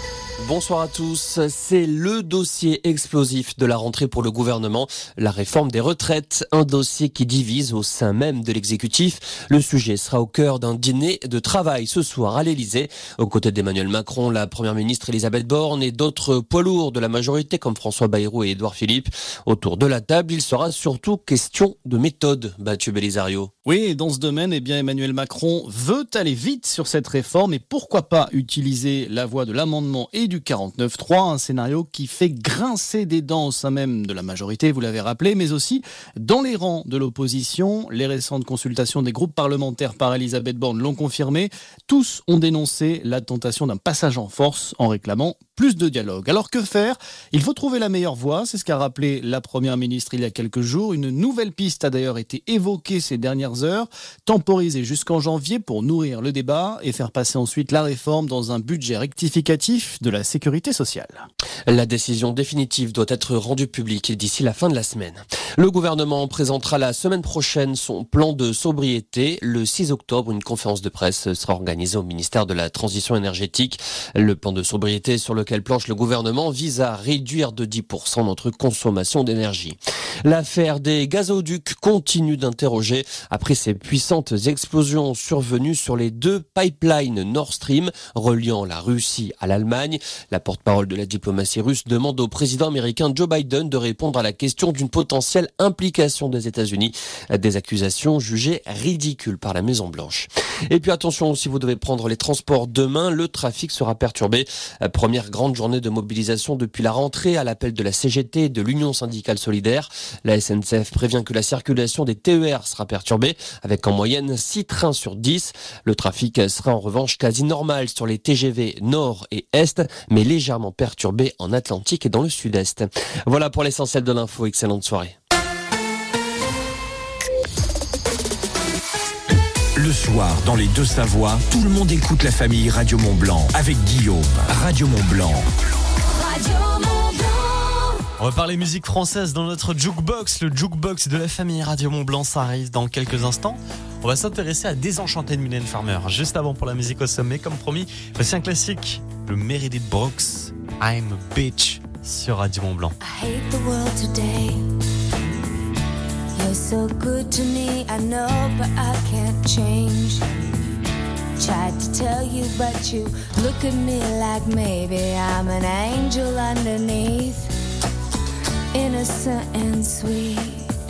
[SPEAKER 7] bonsoir à tous. C'est le dossier explosif de la rentrée pour le gouvernement, la réforme des retraites, un dossier qui divise au sein même de l'exécutif. Le sujet sera au cœur d'un dîner de travail ce soir à l'Elysée, aux côtés d'Emmanuel Macron, la première ministre Elisabeth Borne et d'autres poids lourds de la majorité comme François Bayrou et Édouard Philippe. Autour de la table, il sera surtout question de méthode, Mathieu Bellisario.
[SPEAKER 8] Oui, et dans ce domaine, eh bien, Emmanuel Macron veut aller vite sur cette réforme et pourquoi pas utiliser la voie de l'amendement et du quarante-neuf trois, un scénario qui fait grincer des dents au sein même de la majorité, vous l'avez rappelé, mais aussi dans les rangs de l'opposition. Les récentes consultations des groupes parlementaires par Elisabeth Borne l'ont confirmé. Tous ont dénoncé la tentation d'un passage en force en réclamant plus de dialogue. Alors que faire ? Il faut trouver la meilleure voie, c'est ce qu'a rappelé la première ministre il y a quelques jours. Une nouvelle piste a d'ailleurs été évoquée ces dernières heures, temporiser jusqu'en janvier pour nourrir le débat et faire passer ensuite la réforme dans un budget rectificatif de la sécurité sociale.
[SPEAKER 7] La décision définitive doit être rendue publique d'ici la fin de la semaine. Le gouvernement présentera la semaine prochaine son plan de sobriété. Le six octobre, une conférence de presse sera organisée au ministère de la Transition énergétique. Le plan de sobriété sur lequel planche le gouvernement vise à réduire de dix pour cent notre consommation d'énergie. L'affaire des gazoducs continue d'interroger après ces puissantes explosions survenues sur les deux pipelines Nord Stream reliant la Russie à l'Allemagne. La porte-parole de la diplomatie russe demande au président américain Joe Biden de répondre à la question d'une potentielle implication des États-Unis. Des accusations jugées ridicules par la Maison-Blanche. Et puis attention, si vous devez prendre les transports demain, le trafic sera perturbé. Première grande journée de mobilisation depuis la rentrée à l'appel de la C G T et de l'Union syndicale solidaire. La S N C F prévient que la circulation des T E R sera perturbée avec en moyenne six trains sur dix. Le trafic sera en revanche quasi normal sur les T G V nord et est, mais légèrement perturbé en Atlantique et dans le sud-est. Voilà pour l'essentiel de l'info. Excellente soirée.
[SPEAKER 10] Le soir, dans les Deux-Savoies, tout le monde écoute la famille Radio Mont-Blanc avec Guillaume. Radio Mont-Blanc.
[SPEAKER 2] On va parler musique française dans notre jukebox, le jukebox de la famille Radio Mont-Blanc, ça arrive dans quelques instants. On va s'intéresser à Désenchanté de Mylène Farmer. Juste avant pour la musique au sommet, comme promis, voici un classique, le Meredith Brooks, I'm a Bitch, sur Radio Mont-Blanc.
[SPEAKER 5] I hate the world today. You're so good to me, I know, but I can't change. Tried to tell you, but you look at me like maybe I'm an angel underneath, innocent and sweet.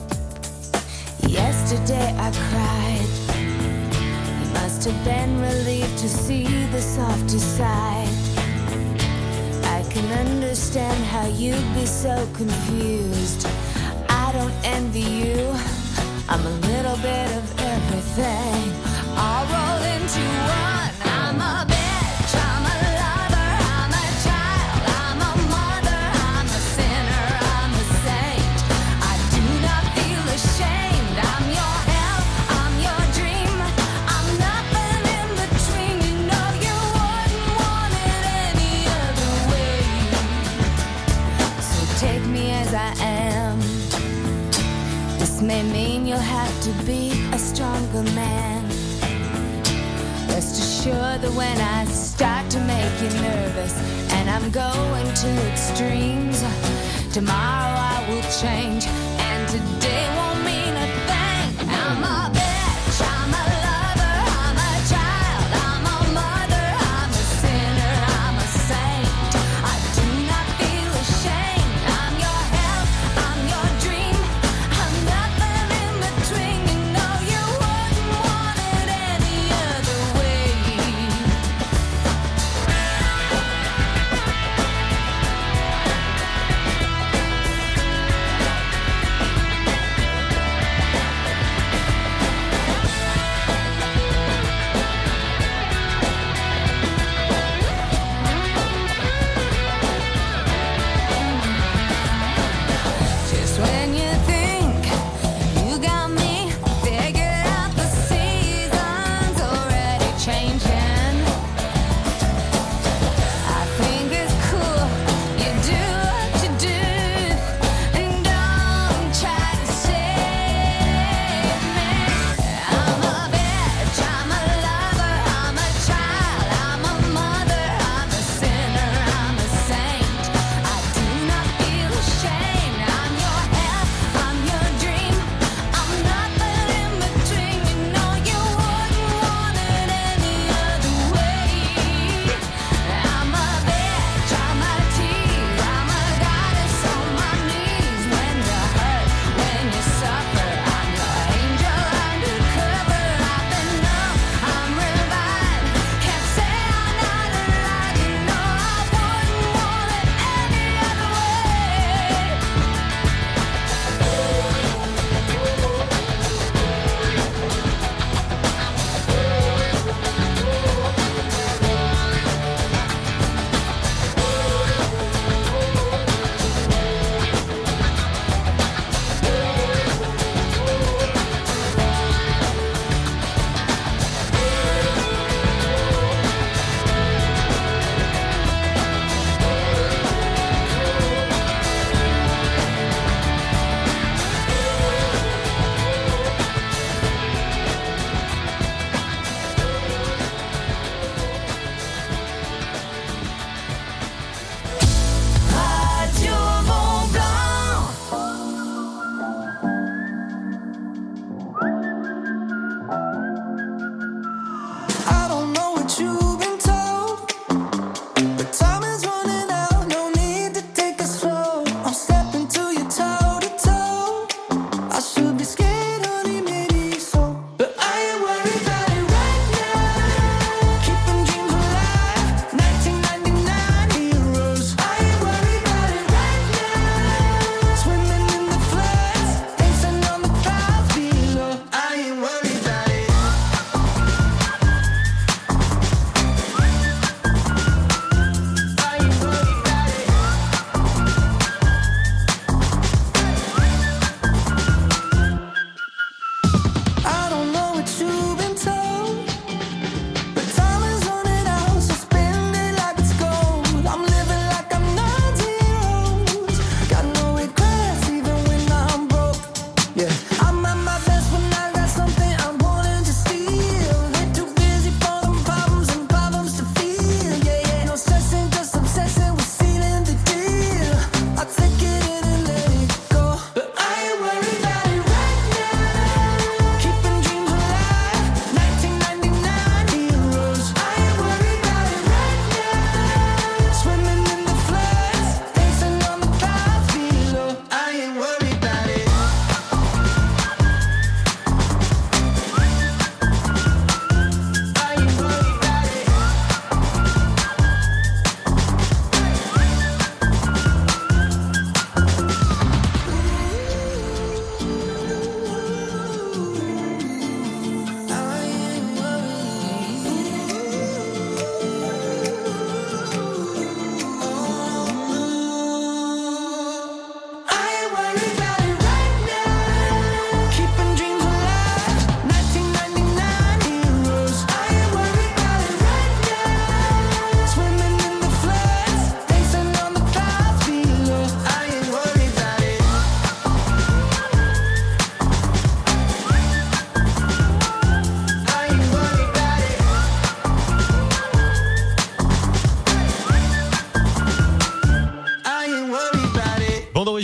[SPEAKER 5] Yesterday I cried. You must have been relieved to see the softer side. I can understand how you'd be so confused. I don't envy you. I'm a little bit of everything. I'll roll into one. I'm a bitch, I'm a lover, I'm a child, I'm a mother, I'm a sinner, I'm a saint. I do not feel ashamed. I'm your hell, I'm your dream. I'm nothing in between. You know you wouldn't want it any other way. So take me as I am. This may mean you'll have to be a stronger man. Rest assured that when I start to make you nervous and I'm going to extremes, tomorrow I will change and today won't mean a thing. I'm a bitch, I'm a lover, I'm a child, I'm a mother, I'm a sinner, I'm a saint. I do not feel ashamed. I'm your hell, I'm your dream. I'm nothing in between. You know you wouldn't want it any other way.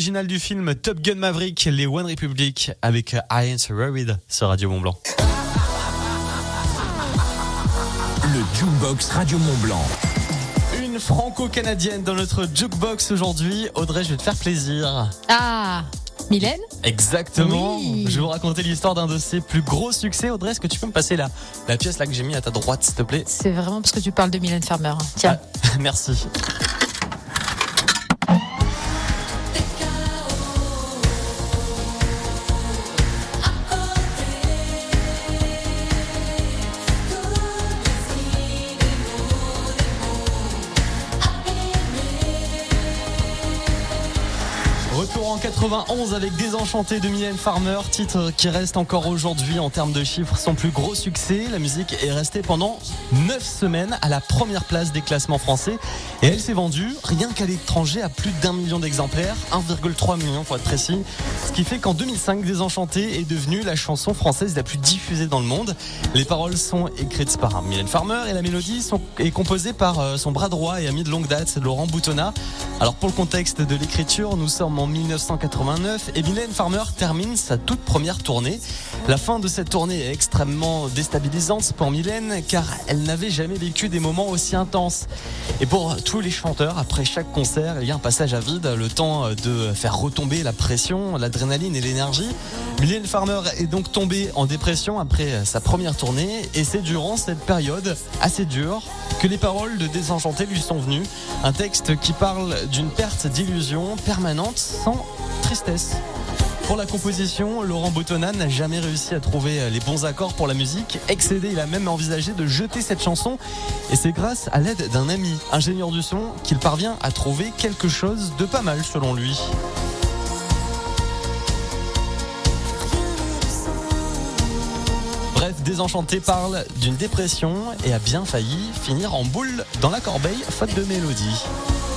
[SPEAKER 2] originale du film Top Gun Maverick, les One Republic, avec I Ain't Worried sur Radio Mont-Blanc.
[SPEAKER 10] Le Jukebox Radio Mont-Blanc.
[SPEAKER 2] Une franco-canadienne dans notre Jukebox aujourd'hui. Audrey, je vais te faire plaisir.
[SPEAKER 1] Ah, Mylène ?
[SPEAKER 2] Exactement.
[SPEAKER 1] Oui.
[SPEAKER 2] Je vais vous raconter l'histoire d'un de ses plus gros succès. Audrey, est-ce que tu peux me passer la, la pièce là que j'ai mis à ta droite, s'il te plaît ?
[SPEAKER 1] C'est vraiment parce que tu parles de Mylène Farmer. Tiens.
[SPEAKER 2] Ah, merci. Retour en quatre-vingt-onze avec Désenchanté de Mylène Farmer, titre qui reste encore aujourd'hui en termes de chiffres son plus gros succès. La musique est restée pendant neuf semaines à la première place des classements français et elle s'est vendue rien qu'à l'étranger à plus d'un million d'exemplaires, un virgule trois million pour être précis, ce qui fait qu'en deux mille cinq Désenchanté est devenue la chanson française la plus diffusée dans le monde. Les paroles sont écrites par Mylène Farmer et la mélodie sont, est composée par son bras droit et ami de longue date, Laurent Boutonnat. Alors pour le contexte de l'écriture, nous sommes en mille neuf cent quatre-vingt-neuf et Mylène Farmer termine sa toute première tournée. La fin de cette tournée est extrêmement déstabilisante pour Mylène car elle n'avait jamais vécu des moments aussi intenses. Et pour tous les chanteurs, après chaque concert, il y a un passage à vide, le temps de faire retomber la pression, l'adrénaline et l'énergie. Mylène Farmer est donc tombée en dépression après sa première tournée et c'est durant cette période assez dure que les paroles de Désenchanté lui sont venues. Un texte qui parle d'une perte d'illusion permanente sans tristesse. Pour la composition, Laurent Boutonnat n'a jamais réussi à trouver les bons accords pour la musique. Excédé, il a même envisagé de jeter cette chanson. Et c'est grâce à l'aide d'un ami, ingénieur du son, qu'il parvient à trouver quelque chose de pas mal selon lui. Bref, Désenchanté parle d'une dépression et a bien failli finir en boule dans la corbeille faute de mélodie.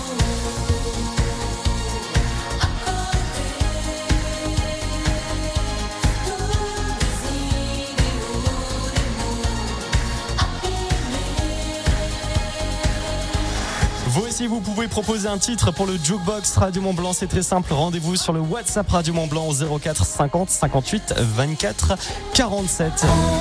[SPEAKER 2] Vous aussi, vous pouvez proposer un titre pour le Jukebox Radio Mont-Blanc. C'est très simple. Rendez-vous sur le WhatsApp Radio Mont-Blanc au zéro quatre cinquante cinquante-huit vingt-quatre quarante-sept.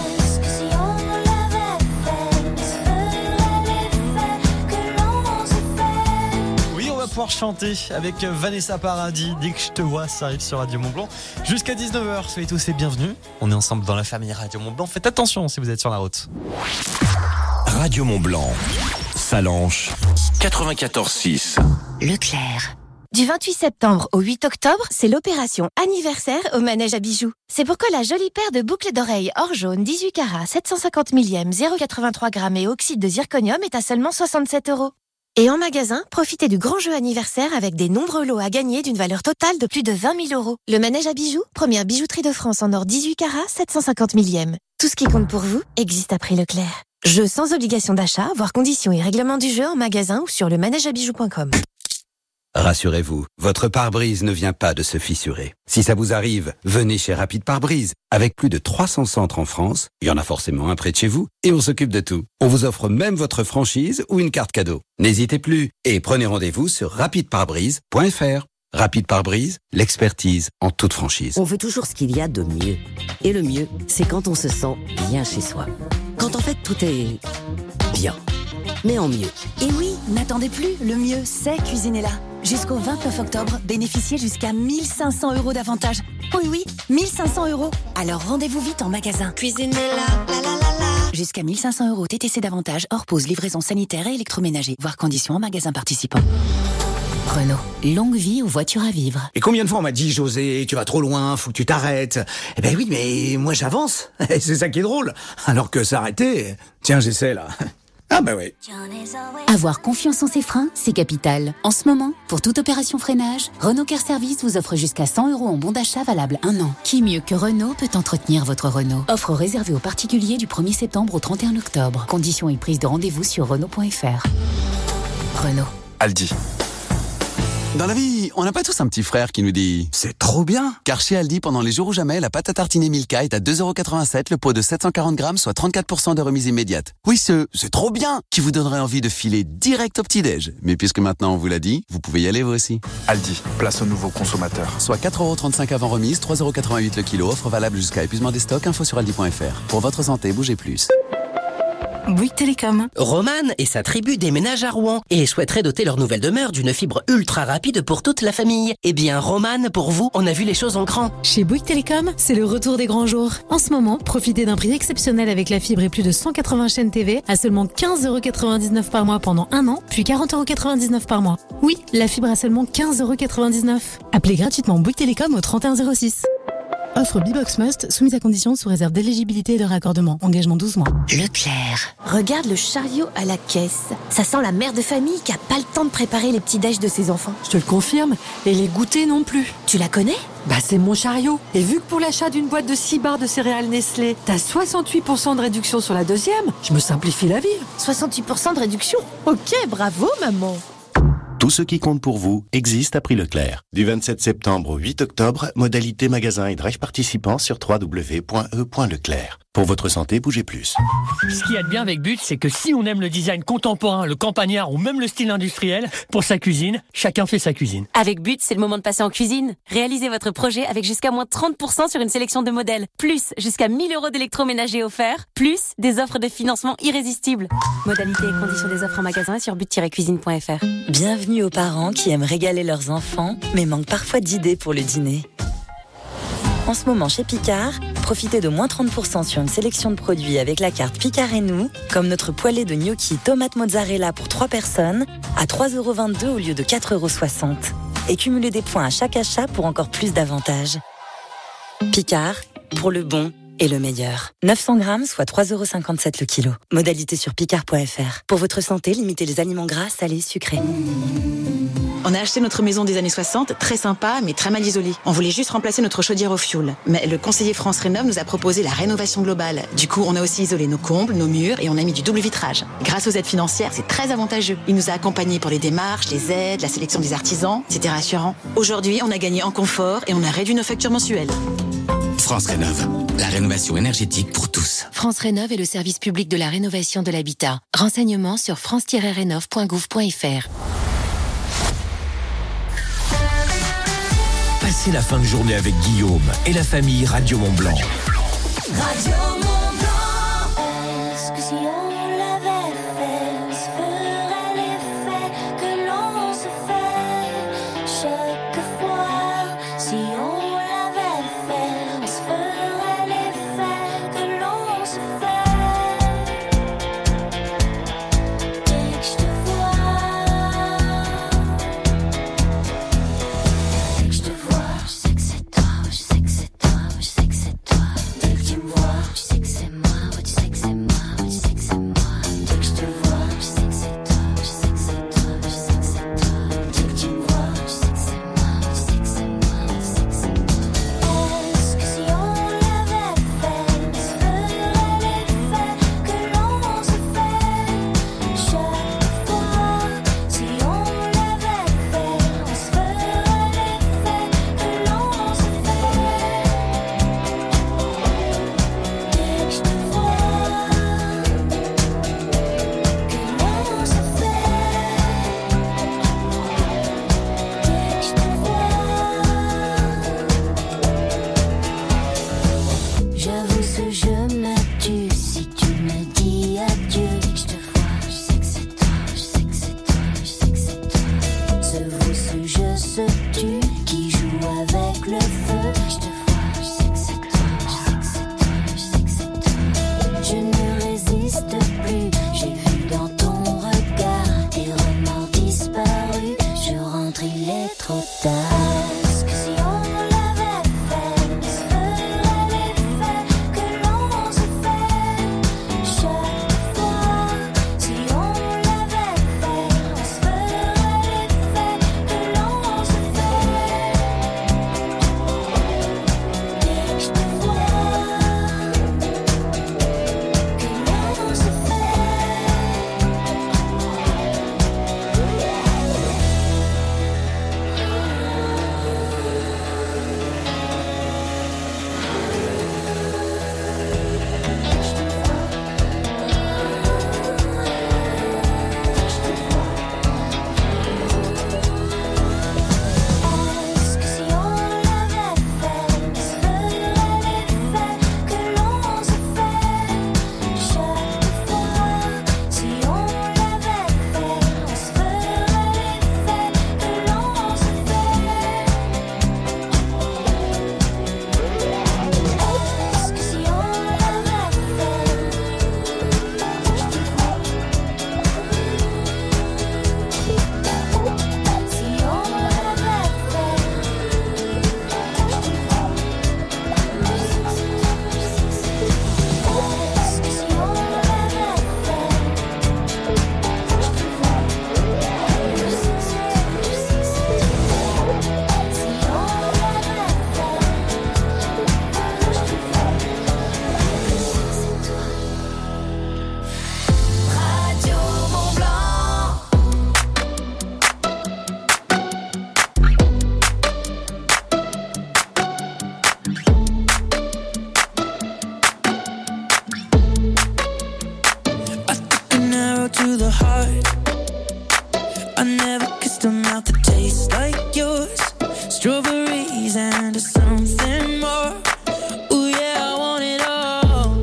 [SPEAKER 2] Oui, on va pouvoir chanter avec Vanessa Paradis. Dès que je te vois, ça arrive sur Radio Mont-Blanc. Jusqu'à dix-neuf heures, soyez tous et bienvenus. On est ensemble dans la famille Radio Mont-Blanc. Faites attention si vous êtes sur la route.
[SPEAKER 10] Radio Mont-Blanc. Salanches quatre-vingt-quatorze six.
[SPEAKER 21] Leclerc. Du vingt-huit septembre au huit octobre, c'est l'opération anniversaire au manège à bijoux. C'est pourquoi la jolie paire de boucles d'oreilles or jaune dix-huit carats, sept cent cinquante millième, zéro virgule quatre-vingt-trois grammes et oxyde de zirconium est à seulement soixante-sept euros. Et en magasin, profitez du grand jeu anniversaire avec des nombreux lots à gagner d'une valeur totale de plus de vingt mille euros. Le manège à bijoux, première bijouterie de France en or dix-huit carats, sept cent cinquante millième. Tout ce qui compte pour vous existe à prix Leclerc. Jeu sans obligation d'achat, voire conditions et règlements du jeu en magasin ou sur le manège à bijoux point com.
[SPEAKER 24] Rassurez-vous, votre pare-brise ne vient pas de se fissurer. Si ça vous arrive, venez chez Rapide Pare-Brise. Avec plus de trois cents centres en France, il y en a forcément un près de chez vous, et on s'occupe de tout. On vous offre même votre franchise ou une carte cadeau. N'hésitez plus et prenez rendez-vous sur rapide pare brise point f r. Rapide Pare-Brise, l'expertise en toute franchise.
[SPEAKER 9] On veut toujours ce qu'il y a de mieux. Et le mieux, c'est quand on se sent bien chez soi. Quand en fait tout est bien, mais en mieux.
[SPEAKER 11] Et oui, n'attendez plus, le mieux c'est Cuisinella. Jusqu'au vingt-neuf octobre, bénéficiez jusqu'à mille cinq cents euros d'avantages. Oui, oui, mille cinq cents euros. Alors rendez-vous vite en magasin. Cuisinella, la la la la. Jusqu'à mille cinq cents euros T T C d'avantages, hors pause, livraison sanitaire et électroménager. Voir conditions en magasin participant. Renault, longue vie aux voitures à vivre.
[SPEAKER 12] Et combien de fois on m'a dit, José, tu vas trop loin, faut que tu t'arrêtes. Eh ben oui, mais moi j'avance. C'est ça qui est drôle. Alors que s'arrêter, tiens, j'essaie là. Ah bah oui.
[SPEAKER 11] Avoir confiance en ses freins, c'est capital. En ce moment, pour toute opération freinage, Renault Care Service vous offre jusqu'à cent euros en bon d'achat valable un an. Qui mieux que Renault peut entretenir votre Renault? Offre réservée aux particuliers du premier septembre au trente et un octobre. Conditions et prise de rendez-vous sur Renault point f r. Renault.
[SPEAKER 13] Aldi. Dans la vie, on n'a pas tous un petit frère qui nous dit « C'est trop bien !» Car chez Aldi, pendant les jours ou jamais, la pâte à tartiner Milka est à deux euros quatre-vingt-sept, le pot de sept cent quarante grammes, soit trente-quatre pour cent de remise immédiate. Oui, ce « c'est trop bien !» qui vous donnerait envie de filer direct au petit-déj. Mais puisque maintenant on vous l'a dit, vous pouvez y aller vous aussi.
[SPEAKER 14] Aldi, place aux nouveaux consommateurs.
[SPEAKER 13] Soit quatre euros trente-cinq avant remise, trois euros quatre-vingt-huit le kilo, offre valable jusqu'à épuisement des stocks, info sur aldi point f r. Pour votre santé, bougez plus.
[SPEAKER 15] Bouygues Télécom.
[SPEAKER 16] Roman et sa tribu déménagent à Rouen et souhaiteraient doter leur nouvelle demeure d'une fibre ultra rapide pour toute la famille. Eh bien, Roman, pour vous, on a vu les choses en grand.
[SPEAKER 23] Chez Bouygues Télécom, c'est le retour des grands jours. En ce moment, profitez d'un prix exceptionnel avec la fibre et plus de cent quatre-vingts chaînes T V à seulement quinze euros quatre-vingt-dix-neuf par mois pendant un an, puis quarante euros quatre-vingt-dix-neuf par mois. Oui, la fibre à seulement quinze euros quatre-vingt-dix-neuf. Appelez gratuitement Bouygues Télécom au trente et un zéro six. Offre B-Box Must, soumise à condition sous réserve d'éligibilité et de raccordement. Engagement douze mois.
[SPEAKER 15] Leclerc. Regarde le chariot à la caisse. Ça sent la mère de famille qui a pas le temps de préparer les petits déj de ses enfants.
[SPEAKER 17] Je te le confirme. Et les goûters non plus.
[SPEAKER 15] Tu la connais ?
[SPEAKER 17] Bah c'est mon chariot. Et vu que pour l'achat d'une boîte de six barres de céréales Nestlé, t'as soixante-huit pour cent de réduction sur la deuxième, je me simplifie la vie.
[SPEAKER 15] soixante-huit pour cent de réduction ? Ok, bravo maman.
[SPEAKER 19] Tout ce qui compte pour vous existe à prix Leclerc. Du vingt-sept septembre au huit octobre, modalité magasin et drive participants sur w w w point e point leclerc. Pour votre santé, bougez plus.
[SPEAKER 26] Ce qu'il y a de bien avec But, c'est que si on aime le design contemporain, le campagnard ou même le style industriel, pour sa cuisine, chacun fait sa cuisine.
[SPEAKER 27] Avec But, c'est le moment de passer en cuisine. Réalisez votre projet avec jusqu'à moins trente pour cent sur une sélection de modèles, plus jusqu'à mille euros d'électroménager offerts, plus des offres de financement irrésistibles. Modalités et conditions des offres en magasin sur but tiret cuisine point f r.
[SPEAKER 18] Bienvenue aux parents qui aiment régaler leurs enfants, mais manquent parfois d'idées pour le dîner. En ce moment, chez Picard, profitez de moins trente pour cent sur une sélection de produits avec la carte Picard et nous, comme notre poêlée de gnocchi tomate mozzarella pour trois personnes, à trois euros vingt-deux au lieu de quatre euros soixante. Et cumulez des points à chaque achat pour encore plus d'avantages. Picard, pour le bon et le meilleur. neuf cents grammes, soit trois euros cinquante-sept le kilo. Modalité sur picard point f r. Pour votre santé, limitez les aliments gras, salés, sucrés.
[SPEAKER 20] On a acheté notre maison des années soixante, très sympa, mais très mal isolée. On voulait juste remplacer notre chaudière au fioul. Mais le conseiller France Rénov nous a proposé la rénovation globale. Du coup, on a aussi isolé nos combles, nos murs et on a mis du double vitrage. Grâce aux aides financières, c'est très avantageux. Il nous a accompagnés pour les démarches, les aides, la sélection des artisans. C'était rassurant. Aujourd'hui, on a gagné en confort et on a réduit nos factures mensuelles.
[SPEAKER 22] France Rénov, la rénovation énergétique pour tous.
[SPEAKER 21] France Rénov est le service public de la rénovation de l'habitat. Renseignements sur france tiret rénov point gouv point f r.
[SPEAKER 10] Passez la fin de journée avec Guillaume et la famille Radio Mont-Blanc.
[SPEAKER 5] Radio Mont-Blanc. Est-ce que si on l'avait fait, se ferait l'effet que l'on se fait chaque fois? Si on l'avait fait, se ferait l'effet que l'on se fait. Dès que je te vois, dès que je te vois, je sais que c'est toi, je sais que c'est toi, je sais que c'est toi. Dès que tu me vois, tu sais que c'est moi, ouais, tu sais que c'est moi, ouais, tu sais que c'est moi. Dès que je te vois, je sais que c'est toi, je sais que c'est toi, je sais que c'est toi. Dès que tu me vois, tu sais que c'est moi, ouais, tu sais que c'est moi, ouais, tu sais que c'est moi. Est-ce que si on l'avait fait, se ferait l'effet que l'on se fait chaque fois? Si on l'avait fait, se ferait l'effet que l'on se fait. Dès que je te vois, que l'on se fait. Dès que je te vois, j'avoue ce jeu me tue si tu me dis adieu. Dès que je te vois, je sais que c'est toi, je sais que c'est toi, je sais que c'est toi. Ce vous, ce jeu se tue, qui joue avec le feu. Dès que je te vois, je sais que c'est toi, je sais que c'est toi, je sais que c'est toi. Je ne résiste plus, j'ai vu dans ton regard tes remords disparus. Je rentre, il est trop tard. Est-ce que si on l'avait fait, se ferait l'effet que l'on se fait chaque fois? Si on l'avait fait, se ferait l'effet que l'on se fait. I never kissed a mouth that tastes like yours. Strawberries and something more. Ooh yeah, I want it all.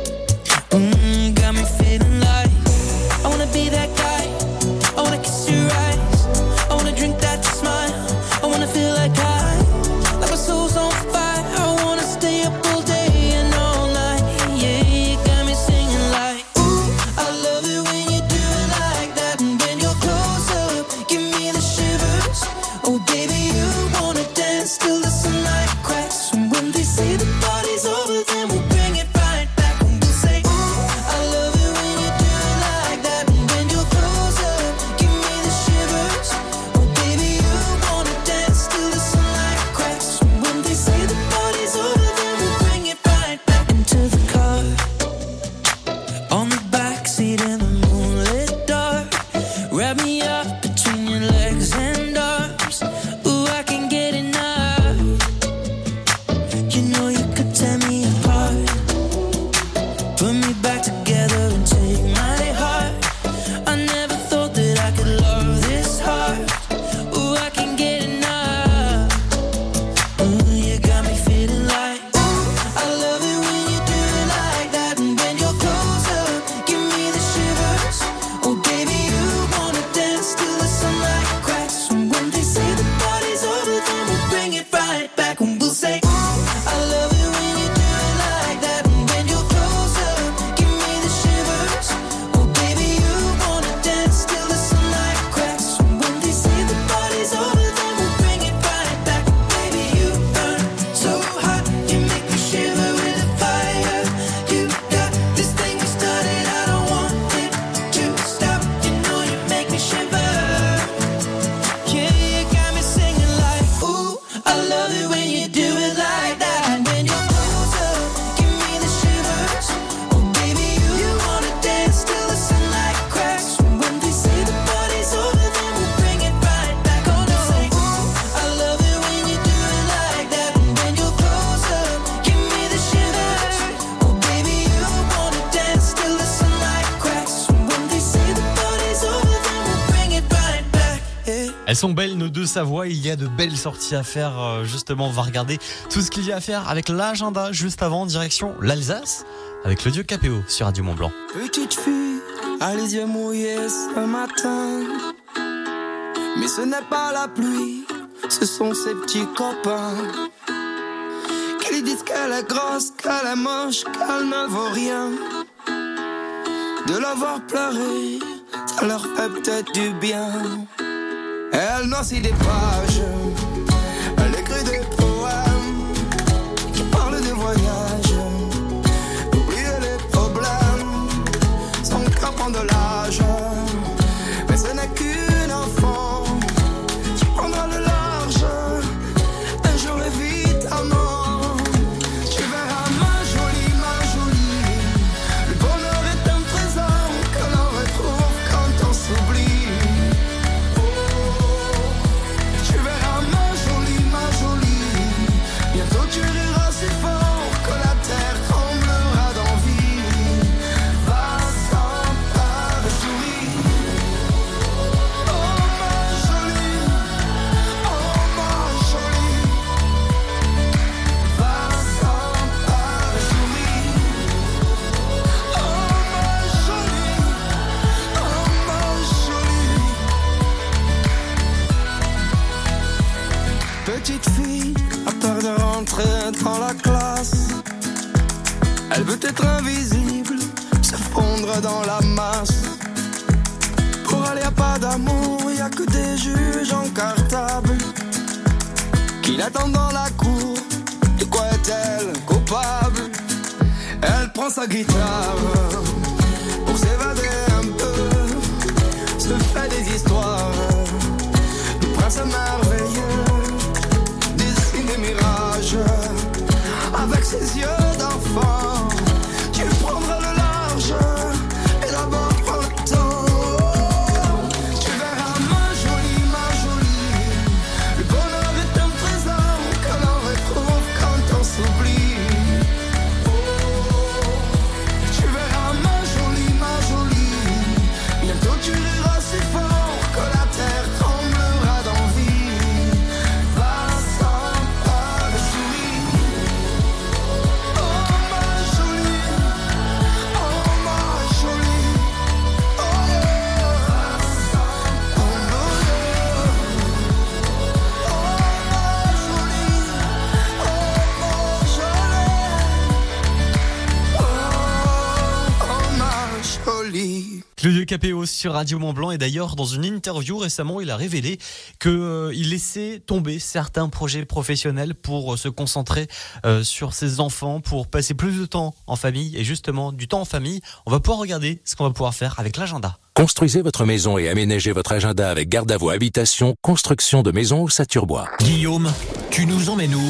[SPEAKER 5] Mm, got me feeling like I wanna be that guy. I wanna kiss your eyes. I wanna drink that smile. I wanna feel like I, like my soul's on fire. I wanna stay up all day and all night. Yeah, you got me singing like, ooh, I love it when you do it like that. And when you're close up, give me the shivers. Oh baby, you wanna dance till the sunlight cracks. And when they say the party's over, then we'll bring it right back. And we'll say, ooh, I love it when you do it like that. And when you're close up, give me the shivers. Oh baby, you wanna dance till the sunlight cracks. And when they say the party's over, then we'll bring it right back. Into the car, on the backseat in the moonlit dark. Wrap me up between your legs and arms. Ooh, I can't get enough. You know you could tear me apart. Put me back together and take my heart. I never thought that I could love this hard. Ooh, I can't get enough. Ooh, you got me feeling like, ooh, I love it when you do it like that. And when you're close up, give me the shivers. Oh baby, you wanna dance till the sunlight cracks. And when they say the party's over, then we'll bring it right back. And we'll say, ooh, I love it when you do it like that. And when you're close up, give me the shivers. Oh baby, you wanna dance till the sunlight cracks. And when they say the party's over, then we'll bring it right back. Baby, you burn so hot, you make me shiver with the fire. You got this thing you started, I don't want it to stop. You know you make me shiver. Yeah, you got me singing like, ooh, I love it when you do it like that. And when you're close up, give me the shivers. Oh baby, you, you wanna dance till the sunlight cracks. And when they say the party's over, then we'll bring it right back. Oh no, say, ooh, I love it when you do it like that. And when you're close up, give me the shivers. Oh baby, you wanna dance till the sunlight cracks. And when they say the party's over, then we'll bring it right back. Yeah.
[SPEAKER 2] Elles sont belles nos deux Savoies, il y a de belles sorties à faire. euh, Justement, on va regarder tout ce qu'il y a à faire avec l'agenda juste avant, direction l'Alsace avec le Dieu Capéo sur Radio Mont Blanc.
[SPEAKER 1] Petite fille, a les yeux mouillés ce matin. Mais ce n'est pas la pluie, ce sont ses petits copains qui lui disent qu'elle est grosse, qu'elle est moche, qu'elle ne vaut rien. De la voir pleurer, ça leur fait peut-être du bien. Elle noircit des pages, elle écrit des poèmes qui parlent de voyage, d'oublier les problèmes, son cœur prend de l'âge. Mais ce n'est qu'une enfant qui prendra le large, un jour évidemment. Tu verras ma jolie, ma jolie, le bonheur est un trésor que l'on retrouve quand on s'oublie. Tu verras ma jolie, ma jolie, bientôt tu riras si fort que la terre tremblera d'envie. Va-t'en par souris. Oh ma jolie, oh ma jolie, va-t'en par souris. Oh ma jolie, oh ma jolie. Petite fille a peur de rentrer dans la classe. Elle veut être invisible, se fondre dans la masse. Pour elle y a pas d'amour, y a que des juges en cartable qui l'attendent dans la cour. De quoi est-elle coupable? Elle prend sa guitare pour s'évader un peu, se fait des histoires. Le prince merveilleux dessine des mirages avec ses yeux d'enfant. Tu prendras le large et d'abord prends le temps. Tu verras ma jolie, ma jolie, le bonheur est un trésor que l'on retrouve quand on s'oublie. Oh, tu verras ma
[SPEAKER 2] Capéo sur Radio Mont-Blanc et d'ailleurs dans une interview récemment il a révélé qu'il euh, laissait tomber certains projets professionnels pour euh, se concentrer euh, sur ses enfants, pour passer plus de temps en famille et justement du temps en famille. On va pouvoir regarder ce qu'on va pouvoir faire avec l'agenda.
[SPEAKER 10] Construisez votre maison et aménagez votre agenda avec Gardavo Habitation, construction de maisons au Saturbois.
[SPEAKER 3] Guillaume, tu nous emmènes où ?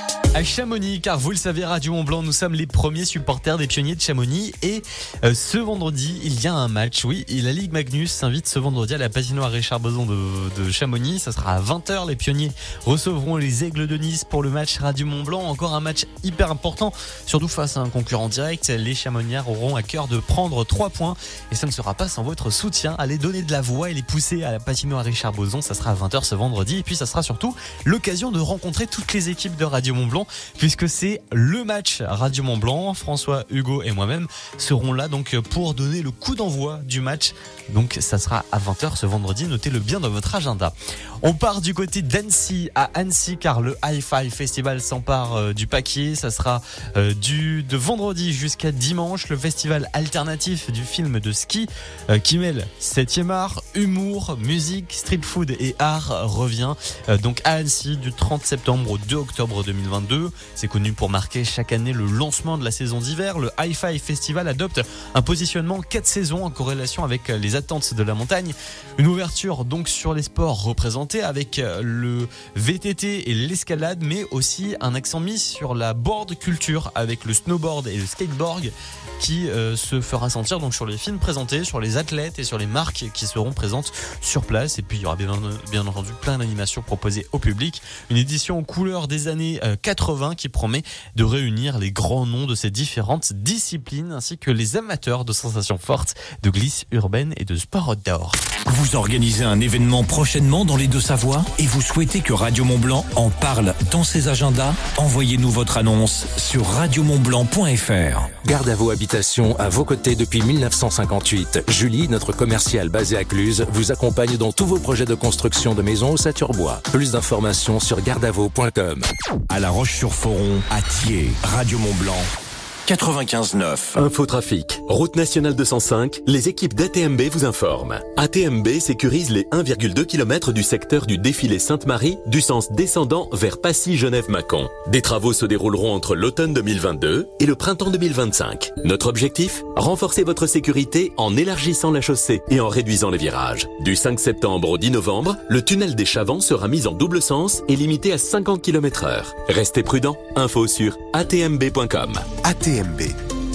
[SPEAKER 2] À Chamonix, car vous le savez, Radio Mont-Blanc, nous sommes les premiers supporters des Pionniers de Chamonix et euh, ce vendredi, il y a un match, oui, et la Ligue Magnus s'invite ce vendredi à la patinoire Richard Boson de, de Chamonix, ça sera à vingt heures, les Pionniers recevront les Aigles de Nice pour le match Radio Mont-Blanc, encore un match hyper important, surtout face à un concurrent direct, les Chamoniards auront à cœur de prendre trois points et ça ne sera pas sans votre soutien, allez donner de la voix et les pousser à la patinoire Richard Boson, ça sera à vingt heures ce vendredi et puis ça sera surtout l'occasion de rencontrer toutes les équipes de Radio Mont-Blanc puisque c'est le match Radio Mont-Blanc. François, Hugo et moi-même seront là donc pour donner le coup d'envoi du match. Donc ça sera à vingt heures ce vendredi, notez-le bien dans votre agenda. On part du côté d'Annecy à Annecy car le Hi-Fi Festival s'empare euh, du paquet. Ça sera euh, du, de vendredi jusqu'à dimanche. Le festival alternatif du film de ski euh, qui mêle septième art, humour, musique, street food et art revient euh, donc à Annecy du trente septembre au deux octobre deux mille vingt-deux. C'est connu pour marquer chaque année le lancement de la saison d'hiver. Le Hi-Fi Festival adopte un positionnement quatre saisons en corrélation avec les attentes de la montagne. Une ouverture donc sur les sports représentés avec le V T T et l'escalade, mais aussi un accent mis sur la board culture avec le snowboard et le skateboard qui euh, se fera sentir donc sur les films présentés, sur les athlètes et sur les marques qui seront présentes sur place. Et puis il y aura bien, bien entendu plein d'animations proposées au public. Une édition aux couleurs des années quatre-vingts qui promet de réunir les grands noms de ces différentes disciplines ainsi que les amateurs de sensations fortes, de glisse urbaine et de sport outdoor.
[SPEAKER 3] Vous organisez un événement prochainement dans les Deux-Savoies et vous souhaitez que Radio Mont-Blanc en parle dans ses agendas? Envoyez-nous votre annonce sur radio mont blanc point f r.
[SPEAKER 10] Gardavo Habitation à vos côtés depuis mille neuf cent cinquante-huit. Julie, notre commerciale basée à Cluse, vous accompagne dans tous vos projets de construction de maisons au Saturbois. Plus d'informations sur gardavo point com.
[SPEAKER 3] À La Roche-sur-Foron, à Thiers, Radio Mont-Blanc. quatre-vingt-quinze neuf.
[SPEAKER 4] Infotrafic. Route nationale deux cent cinq, les équipes d'A T M B vous informent. A T M B sécurise les un virgule deux kilomètres du secteur du défilé Sainte-Marie du sens descendant vers Passy-Genève-Mâcon. Des travaux se dérouleront entre l'automne deux mille vingt-deux et le printemps deux mille vingt-cinq. Notre objectif? Renforcer votre sécurité en élargissant la chaussée et en réduisant les virages. Du cinq septembre au dix novembre, le tunnel des Chavants sera mis en double sens et limité à cinquante kilomètres heure. Restez prudents. Info sur a t m b point com.
[SPEAKER 6] A T M B,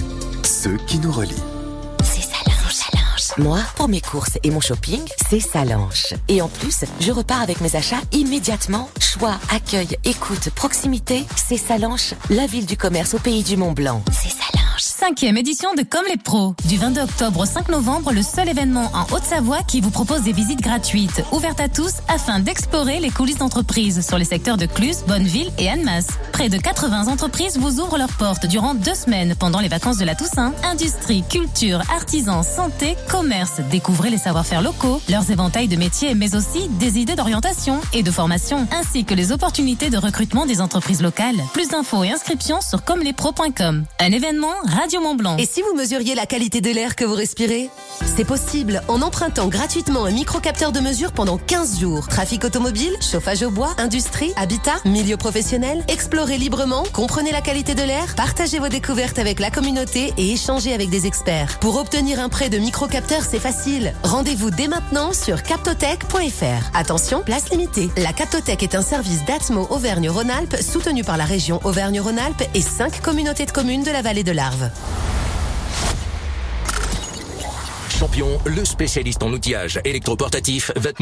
[SPEAKER 6] ceux qui nous relient.
[SPEAKER 7] C'est Salange, Salange. Moi, pour mes courses et mon shopping, c'est Salange. Et en plus, je repars avec mes achats immédiatement. Choix, accueil, écoute, proximité, c'est Salange, la ville du commerce au pays du Mont-Blanc. C'est Salange.
[SPEAKER 8] Cinquième édition de Comme les pros. Du vingt-deux octobre au cinq novembre, le seul événement en Haute-Savoie qui vous propose des visites gratuites, ouvertes à tous, afin d'explorer les coulisses d'entreprises sur les secteurs de Cluse, Bonneville et Annemasse. Près de quatre-vingts entreprises vous ouvrent leurs portes durant deux semaines pendant les vacances de la Toussaint. Industrie, culture, artisans, santé, commerce. Découvrez les savoir-faire locaux, leurs éventails de métiers, mais aussi des idées d'orientation et de formation, ainsi que les opportunités de recrutement des entreprises locales. Plus d'infos et inscriptions sur comme les pros point com. Un événement Radio Mont-Blanc.
[SPEAKER 24] Et si vous mesuriez la qualité de l'air que vous respirez? C'est possible en empruntant gratuitement un micro-capteur de mesure pendant quinze jours. Trafic automobile, chauffage au bois, industrie, habitat, milieu professionnel. Explorez librement, comprenez la qualité de l'air, partagez vos découvertes avec la communauté et échangez avec des experts. Pour obtenir un prêt de micro-capteur, c'est facile. Rendez-vous dès maintenant sur captotech point f r. Attention, place limitée. La Captotech est un service d'Atmo Auvergne-Rhône-Alpes soutenu par la région Auvergne-Rhône-Alpes et cinq communautés de communes de la vallée de l'Arve.
[SPEAKER 10] Champion, le spécialiste en outillage électroportatif, vêtements